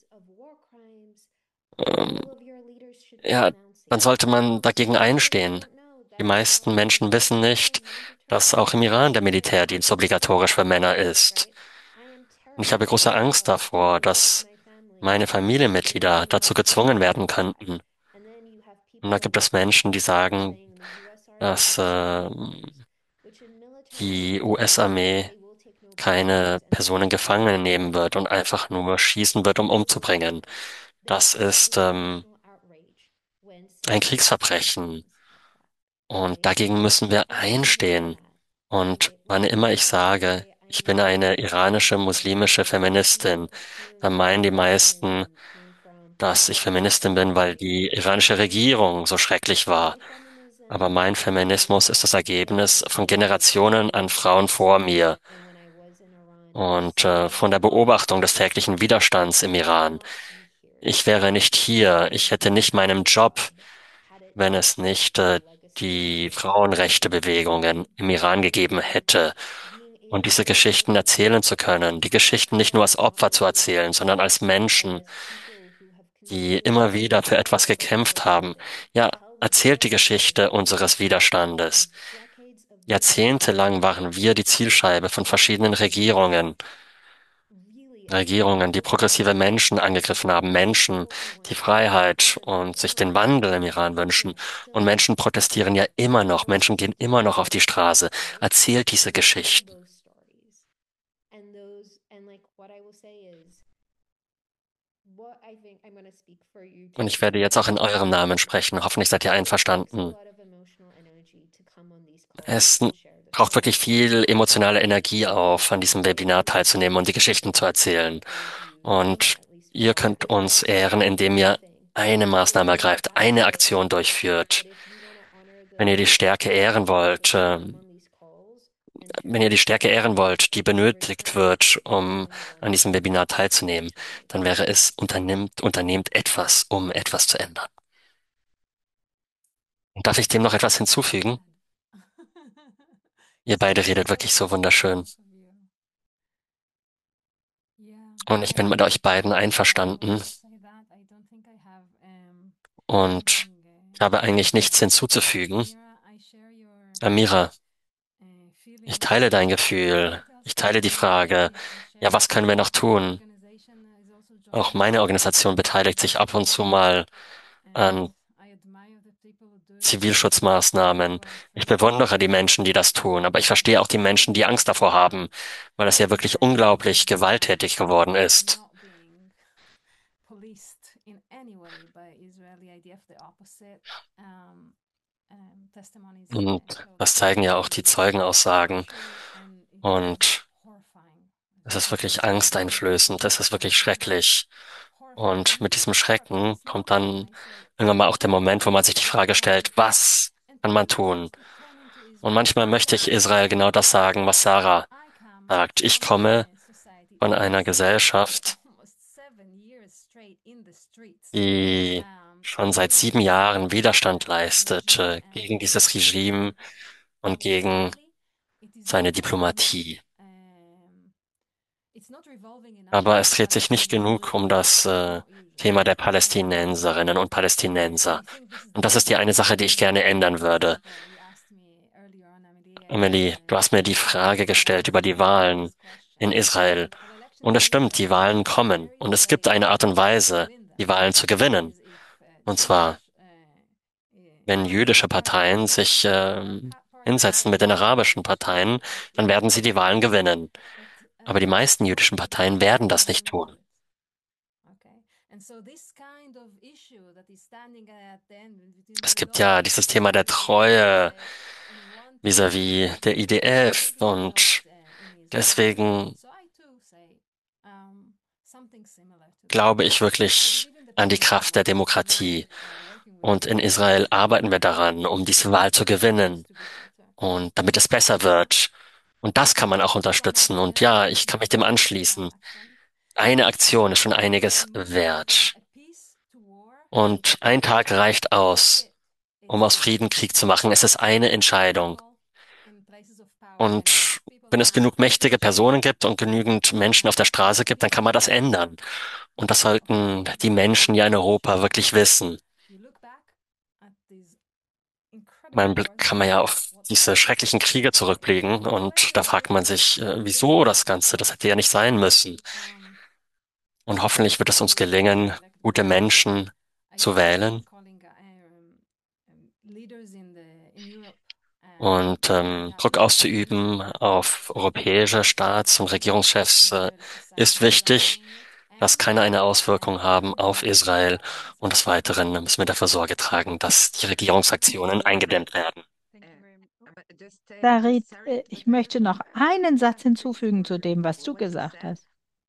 ähm, ja, dann sollte man dagegen einstehen. Die meisten Menschen wissen nicht, dass auch im Iran der Militärdienst obligatorisch für Männer ist. Und ich habe große Angst davor, dass meine Familienmitglieder dazu gezwungen werden könnten. Und da gibt es Menschen, die sagen, dass äh, die U S-Armee keine Personen gefangen nehmen wird und einfach nur schießen wird, um umzubringen. Das ist ähm, ein Kriegsverbrechen. Und dagegen müssen wir einstehen. Und wann immer ich sage, ich bin eine iranische muslimische Feministin, dann meinen die meisten, dass ich Feministin bin, weil die iranische Regierung so schrecklich war. Aber mein Feminismus ist das Ergebnis von Generationen an Frauen vor mir und äh, von der Beobachtung des täglichen Widerstands im Iran. Ich wäre nicht hier, ich hätte nicht meinen Job, wenn es nicht äh, die Frauenrechtebewegungen im Iran gegeben hätte. Und diese Geschichten erzählen zu können, die Geschichten nicht nur als Opfer zu erzählen, sondern als Menschen, die immer wieder für etwas gekämpft haben. Ja, erzählt die Geschichte unseres Widerstandes. Jahrzehntelang waren wir die Zielscheibe von verschiedenen Regierungen. Regierungen, die progressive Menschen angegriffen haben, Menschen, die Freiheit und sich den Wandel im Iran wünschen. Und Menschen protestieren ja immer noch, Menschen gehen immer noch auf die Straße. Erzählt diese Geschichten. Und ich werde jetzt auch in eurem Namen sprechen. Hoffentlich seid ihr einverstanden. Es n- braucht wirklich viel emotionale Energie auf, an diesem Webinar teilzunehmen und die Geschichten zu erzählen. Und ihr könnt uns ehren, indem ihr eine Maßnahme ergreift, eine Aktion durchführt. Wenn ihr die Stärke ehren wollt, äh, wenn ihr die Stärke ehren wollt, die benötigt wird, um an diesem Webinar teilzunehmen, dann wäre es, unternimmt, unternehmt etwas, um etwas zu ändern. Und darf ich dem noch etwas hinzufügen? Ihr beide redet wirklich so wunderschön. Und ich bin mit euch beiden einverstanden und ich habe eigentlich nichts hinzuzufügen. Amira, ich teile dein Gefühl. Ich teile die Frage, ja, was können wir noch tun? Auch meine Organisation beteiligt sich ab und zu mal an Zivilschutzmaßnahmen. Ich bewundere die Menschen, die das tun, aber ich verstehe auch die Menschen, die Angst davor haben, weil es ja wirklich unglaublich gewalttätig geworden ist. Und das zeigen ja auch die Zeugenaussagen. Und es ist wirklich angsteinflößend, es ist wirklich schrecklich. Und mit diesem Schrecken kommt dann irgendwann mal auch der Moment, wo man sich die Frage stellt, was kann man tun? Und manchmal möchte ich Israel genau das sagen, was Sarah sagt. Ich komme von einer Gesellschaft, die schon seit sieben Jahren Widerstand leistet, äh, gegen dieses Regime und gegen seine Diplomatie. Aber es dreht sich nicht genug um das äh, Thema der Palästinenserinnen und Palästinenser. Und das ist die eine Sache, die ich gerne ändern würde. Emily, du hast mir die Frage gestellt über die Wahlen in Israel. Und es stimmt, die Wahlen kommen. Und es gibt eine Art und Weise, die Wahlen zu gewinnen. Und zwar, wenn jüdische Parteien sich ähm, hinsetzen mit den arabischen Parteien, dann werden sie die Wahlen gewinnen. Aber die meisten jüdischen Parteien werden das nicht tun. Es gibt ja dieses Thema der Treue vis-à-vis der I D F und deswegen glaube ich wirklich an die Kraft der Demokratie. Und in Israel arbeiten wir daran, um diese Wahl zu gewinnen und damit es besser wird. Und das kann man auch unterstützen. Und ja, ich kann mich dem anschließen. Eine Aktion ist schon einiges wert. Und ein Tag reicht aus, um aus Frieden Krieg zu machen. Es ist eine Entscheidung. Und wenn es genug mächtige Personen gibt und genügend Menschen auf der Straße gibt, dann kann man das ändern. Und das sollten die Menschen ja in Europa wirklich wissen. Man bl- kann man ja auf diese schrecklichen Kriege zurückblicken und da fragt man sich, äh, wieso das Ganze? Das hätte ja nicht sein müssen. Und hoffentlich wird es uns gelingen, gute Menschen zu wählen und ähm, Druck auszuüben auf europäische Staats- und Regierungschefs äh, ist wichtig. Das kann eine Auswirkung haben auf Israel. Und des Weiteren müssen wir dafür Sorge tragen, dass die Regierungsaktionen eingedämmt werden. Darit, äh, ich möchte noch einen Satz hinzufügen zu dem, was du gesagt hast.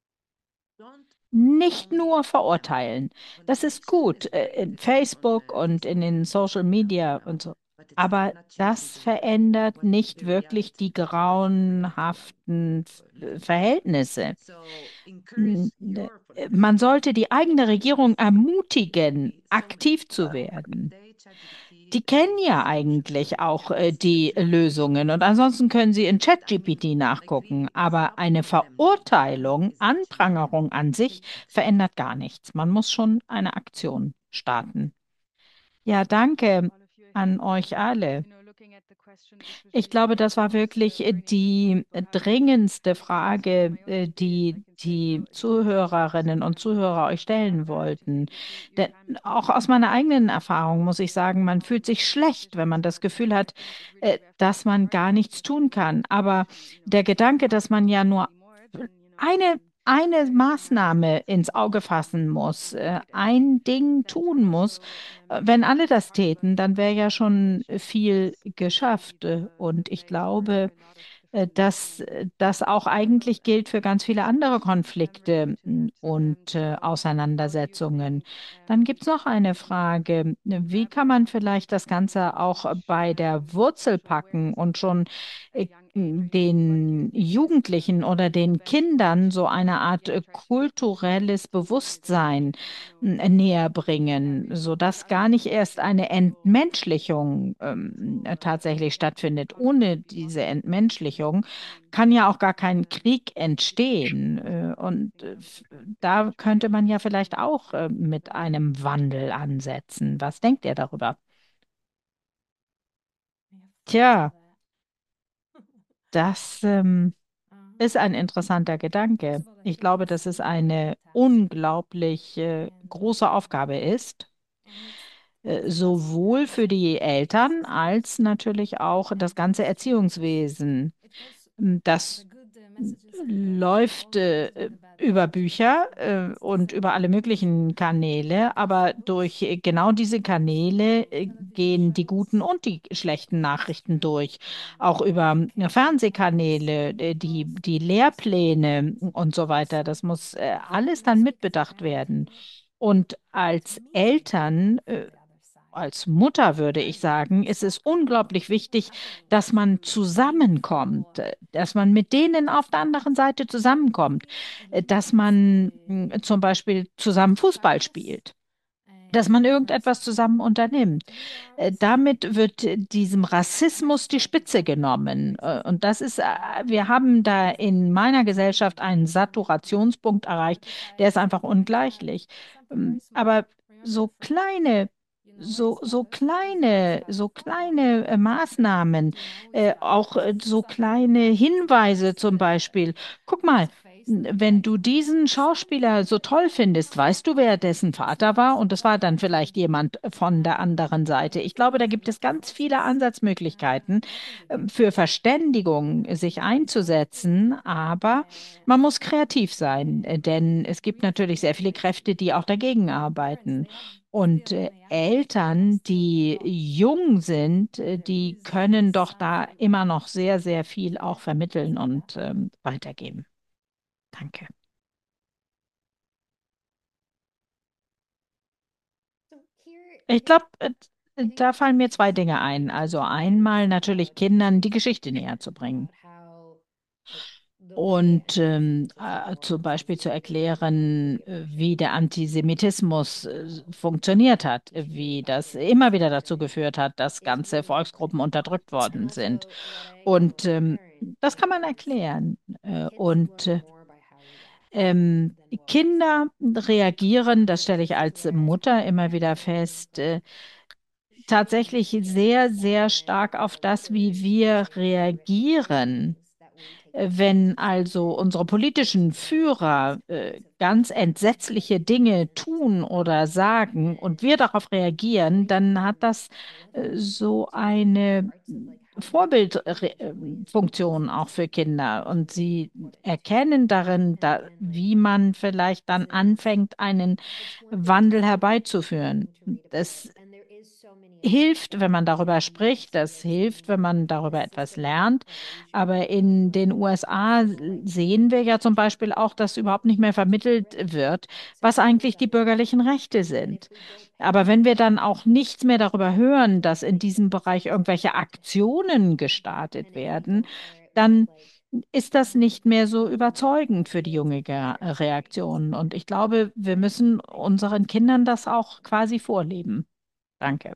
Nicht nur verurteilen. Das ist gut, äh, in Facebook und in den Social Media und so. Aber das verändert nicht wirklich die grauenhaften F- Verhältnisse. N- ne, äh, Man sollte die eigene Regierung ermutigen, aktiv zu werden. Die kennen ja eigentlich auch äh, die Lösungen und ansonsten können sie in ChatGPT nachgucken. Aber eine Verurteilung, Anprangerung an sich verändert gar nichts. Man muss schon eine Aktion starten. Ja, danke an euch alle. Ich glaube, das war wirklich äh, die äh, dringendste Frage, äh, die die Zuhörerinnen und Zuhörer euch stellen wollten. Denn auch aus meiner eigenen Erfahrung muss ich sagen, man fühlt sich schlecht, wenn man das Gefühl hat, äh, dass man gar nichts tun kann. Aber der Gedanke, dass man ja nur eine eine Maßnahme ins Auge fassen muss, äh, ein Ding tun muss. Äh, Wenn alle das täten, dann wäre ja schon viel geschafft. Äh, Und ich glaube, äh, dass äh, das auch eigentlich gilt für ganz viele andere Konflikte m, und äh, Auseinandersetzungen. Dann gibt es noch eine Frage. Wie kann man vielleicht das Ganze auch bei der Wurzel packen und schon äh, den Jugendlichen oder den Kindern so eine Art äh, kulturelles Bewusstsein äh, näher bringen, sodass gar nicht erst eine Entmenschlichung ähm, äh, tatsächlich stattfindet. Ohne diese Entmenschlichung kann ja auch gar kein Krieg entstehen. Äh, und äh, f- da könnte man ja vielleicht auch äh, mit einem Wandel ansetzen. Was denkt ihr darüber? Tja, das ähm, ist ein interessanter Gedanke. Ich glaube, dass es eine unglaublich äh, große Aufgabe ist, äh, sowohl für die Eltern als natürlich auch das ganze Erziehungswesen. M, Das läuft äh, über Bücher äh, und über alle möglichen Kanäle, aber durch äh, genau diese Kanäle äh, gehen die guten und die schlechten Nachrichten durch. Auch über äh, Fernsehkanäle, äh, die, die Lehrpläne und so weiter. Das muss äh, alles dann mitbedacht werden. Und als Eltern äh, als Mutter würde ich sagen, ist es unglaublich wichtig, dass man zusammenkommt, äh, dass man mit denen auf der anderen Seite zusammenkommt, äh, dass man mh, zum Beispiel zusammen Fußball spielt, dass man irgendetwas zusammen unternimmt. Äh, Damit wird äh, diesem Rassismus die Spitze genommen. Äh, Und das ist, äh, wir haben da in meiner Gesellschaft einen Saturationspunkt erreicht, der ist einfach ungleichlich. Ähm, Aber so kleine So, so kleine, so kleine äh, Maßnahmen, äh, auch äh, so kleine Hinweise zum Beispiel. Guck mal, wenn du diesen Schauspieler so toll findest, weißt du, wer dessen Vater war? Und das war dann vielleicht jemand von der anderen Seite. Ich glaube, da gibt es ganz viele Ansatzmöglichkeiten ähm, für Verständigung, sich einzusetzen, aber man muss kreativ sein, äh, denn es gibt natürlich sehr viele Kräfte, die auch dagegen arbeiten. Und äh, Eltern, die jung sind, äh, die können doch da immer noch sehr, sehr viel auch vermitteln und ähm, weitergeben. Danke. Ich glaube, da fallen mir zwei Dinge ein. Also einmal natürlich Kindern die Geschichte näher zu bringen und ähm, äh, zum Beispiel zu erklären, äh, wie der Antisemitismus äh, funktioniert hat, wie das immer wieder dazu geführt hat, dass ganze Volksgruppen unterdrückt worden sind. Und ähm, das kann man erklären. Äh, und äh, ähm, Kinder reagieren, das stelle ich als Mutter immer wieder fest, äh, tatsächlich sehr, sehr stark auf das, wie wir reagieren. Äh, Wenn also unsere politischen Führer äh, ganz entsetzliche Dinge tun oder sagen und wir darauf reagieren, dann hat das äh, so eine Vorbildfunktion auch für Kinder. Und sie erkennen darin, da, wie man vielleicht dann anfängt, einen Wandel herbeizuführen. Das hilft, wenn man darüber spricht, das hilft, wenn man darüber etwas lernt. Aber in den U S A sehen wir ja zum Beispiel auch, dass überhaupt nicht mehr vermittelt wird, was eigentlich die bürgerlichen Rechte sind. Aber wenn wir dann auch nichts mehr darüber hören, dass in diesem Bereich irgendwelche Aktionen gestartet werden, dann ist das nicht mehr so überzeugend für die junge Ge- Reaktion. Und ich glaube, wir müssen unseren Kindern das auch quasi vorleben. Danke.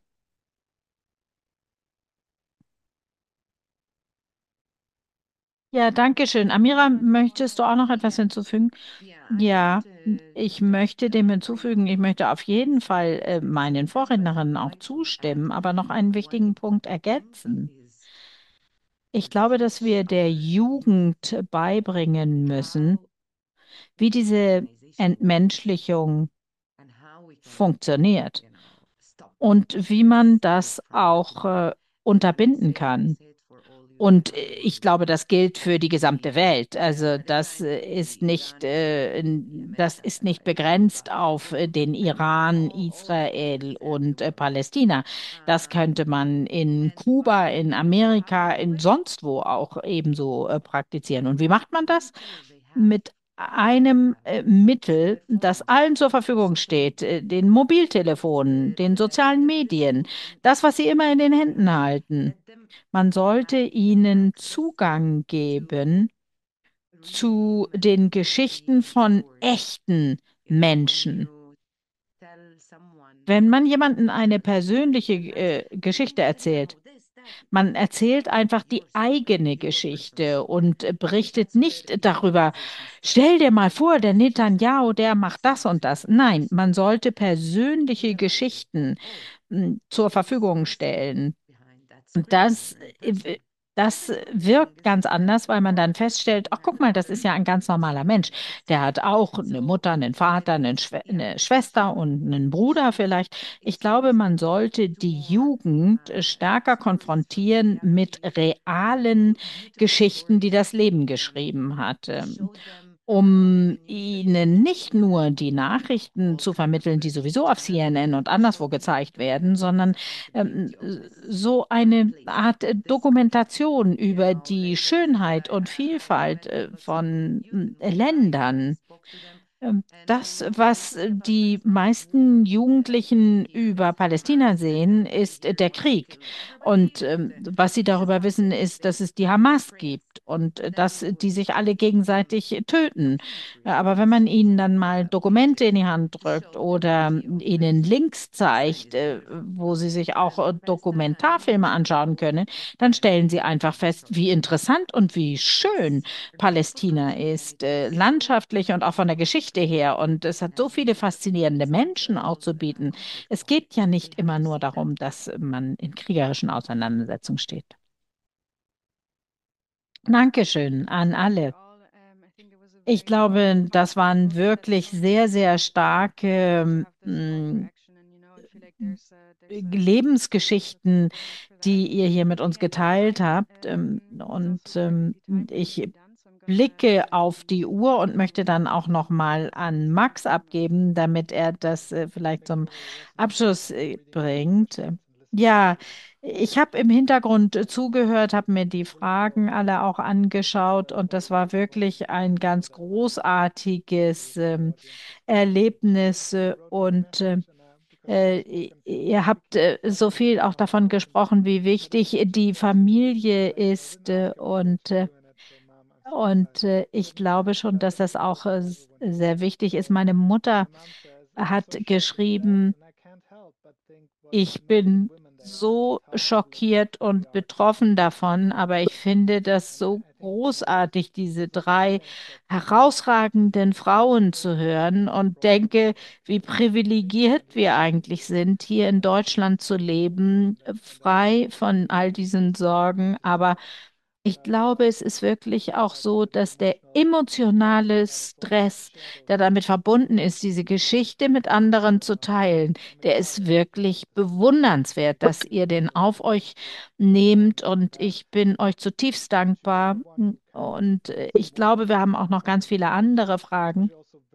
Ja, danke schön. Amira, möchtest du auch noch etwas hinzufügen? Ja, ich möchte dem hinzufügen, ich möchte auf jeden Fall äh, meinen Vorrednerinnen auch zustimmen, aber noch einen wichtigen Punkt ergänzen. Ich glaube, dass wir der Jugend beibringen müssen, wie diese Entmenschlichung funktioniert und wie man das auch äh, unterbinden kann. Und äh, ich glaube, das gilt für die gesamte Welt. Also das äh, ist nicht, äh, n- das ist nicht begrenzt auf äh, den Iran, Israel und äh, Palästina. Das könnte man in Kuba, in Amerika, in sonst wo auch ebenso äh, praktizieren. Und wie macht man das? Mit einem äh, Mittel, das allen zur Verfügung steht, äh, den Mobiltelefonen, den sozialen Medien, das, was sie immer in den Händen halten. Man sollte ihnen Zugang geben zu den Geschichten von echten Menschen. Wenn man jemandem eine persönliche äh, Geschichte erzählt, man erzählt einfach die eigene Geschichte und äh, berichtet nicht darüber, stell dir mal vor, der Netanyahu, der macht das und das. Nein, man sollte persönliche Geschichten mh, zur Verfügung stellen. Und das das wirkt ganz anders, weil man dann feststellt, ach guck mal, das ist ja ein ganz normaler Mensch. Der hat auch eine Mutter, einen Vater, einen Schwe eine Schwester und einen Bruder vielleicht. Ich glaube, man sollte die Jugend äh, stärker konfrontieren mit realen Geschichten, die das Leben geschrieben hat. Ähm, um ihnen nicht nur die Nachrichten zu vermitteln, die sowieso auf C N N und anderswo gezeigt werden, sondern ähm, so eine Art äh, Dokumentation über die Schönheit und Vielfalt äh, von äh, Ländern. Ähm, Das, was äh, die meisten Jugendlichen über Palästina sehen, ist äh, der Krieg. Und ähm, was sie darüber wissen, ist, dass es die Hamas gibt und äh, dass die sich alle gegenseitig töten. Äh, Aber wenn man ihnen dann mal Dokumente in die Hand drückt oder ähm, ihnen Links zeigt, äh, wo sie sich auch äh, Dokumentarfilme anschauen können, dann stellen sie einfach fest, wie interessant und wie schön Palästina ist, äh, landschaftlich und auch von der Geschichte her. Und es hat so viele faszinierende Menschen auch zu bieten. Es geht ja nicht immer nur darum, dass man in kriegerischen Auseinandersetzungen steht. Dankeschön an alle. Ich glaube, das waren wirklich sehr, sehr starke ähm, Lebensgeschichten, die ihr hier mit uns geteilt habt. Ähm, Und ähm, ich blicke auf die Uhr und möchte dann auch noch mal an Max abgeben, damit er das äh, vielleicht zum Abschluss äh, bringt. Ja, ich habe im Hintergrund äh, zugehört, habe mir die Fragen alle auch angeschaut und das war wirklich ein ganz großartiges ähm, Erlebnis äh, und äh, äh, ihr habt äh, so viel auch davon gesprochen, wie wichtig die Familie ist äh, und äh, und äh, ich glaube schon, dass das auch äh, s- sehr wichtig ist. Meine Mutter hat geschrieben, ich bin so schockiert und betroffen davon, aber ich finde das so großartig, diese drei herausragenden Frauen zu hören und denke, wie privilegiert wir eigentlich sind, hier in Deutschland zu leben, frei von all diesen Sorgen, aber ich glaube, es ist wirklich auch so, dass der emotionale Stress, der damit verbunden ist, diese Geschichte mit anderen zu teilen, der ist wirklich bewundernswert, dass ihr den auf euch nehmt und ich bin euch zutiefst dankbar. Und äh, ich glaube, wir haben auch noch ganz viele andere Fragen.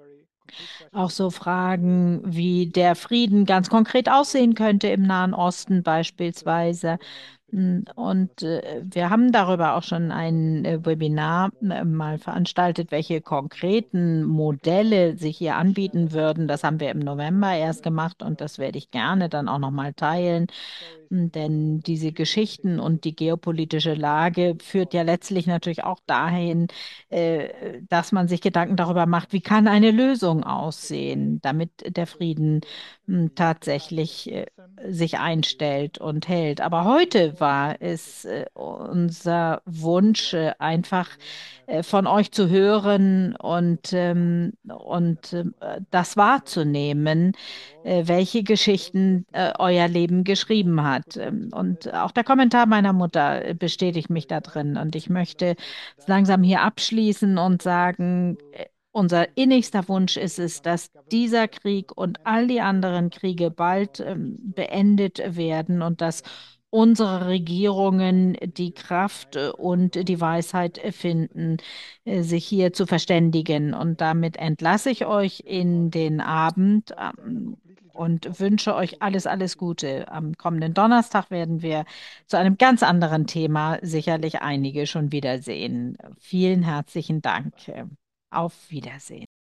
Auch so Fragen, wie der Frieden ganz konkret aussehen könnte im Nahen Osten beispielsweise. Mm, Und äh, wir haben darüber auch schon ein äh, Webinar äh, mal veranstaltet, welche konkreten Modelle sich hier anbieten würden. Das haben wir im November erst gemacht und das werde ich gerne dann auch noch mal teilen. Mm, Denn diese Geschichten und die geopolitische Lage führt ja letztlich natürlich auch dahin, äh, dass man sich Gedanken darüber macht, wie kann eine Lösung aussehen, damit der Frieden mh, tatsächlich äh, sich einstellt und hält. Aber heute war es äh, unser Wunsch, äh, einfach äh, von euch zu hören und, ähm, und äh, das wahrzunehmen, äh, welche Geschichten äh, euer Leben geschrieben hat. Ähm, Und auch der Kommentar meiner Mutter äh, bestätigt mich da drin. Und ich möchte langsam hier abschließen und sagen, äh, unser innigster Wunsch ist es, dass dieser Krieg und all die anderen Kriege bald ähm, beendet werden und dass unsere Regierungen die Kraft äh, und die Weisheit äh, finden, äh, sich hier zu verständigen. Und damit entlasse ich euch in den Abend. ähm, Und wünsche euch alles, alles Gute. Am kommenden Donnerstag werden wir zu einem ganz anderen Thema sicherlich einige schon wiedersehen. Vielen herzlichen Dank. Auf Wiedersehen.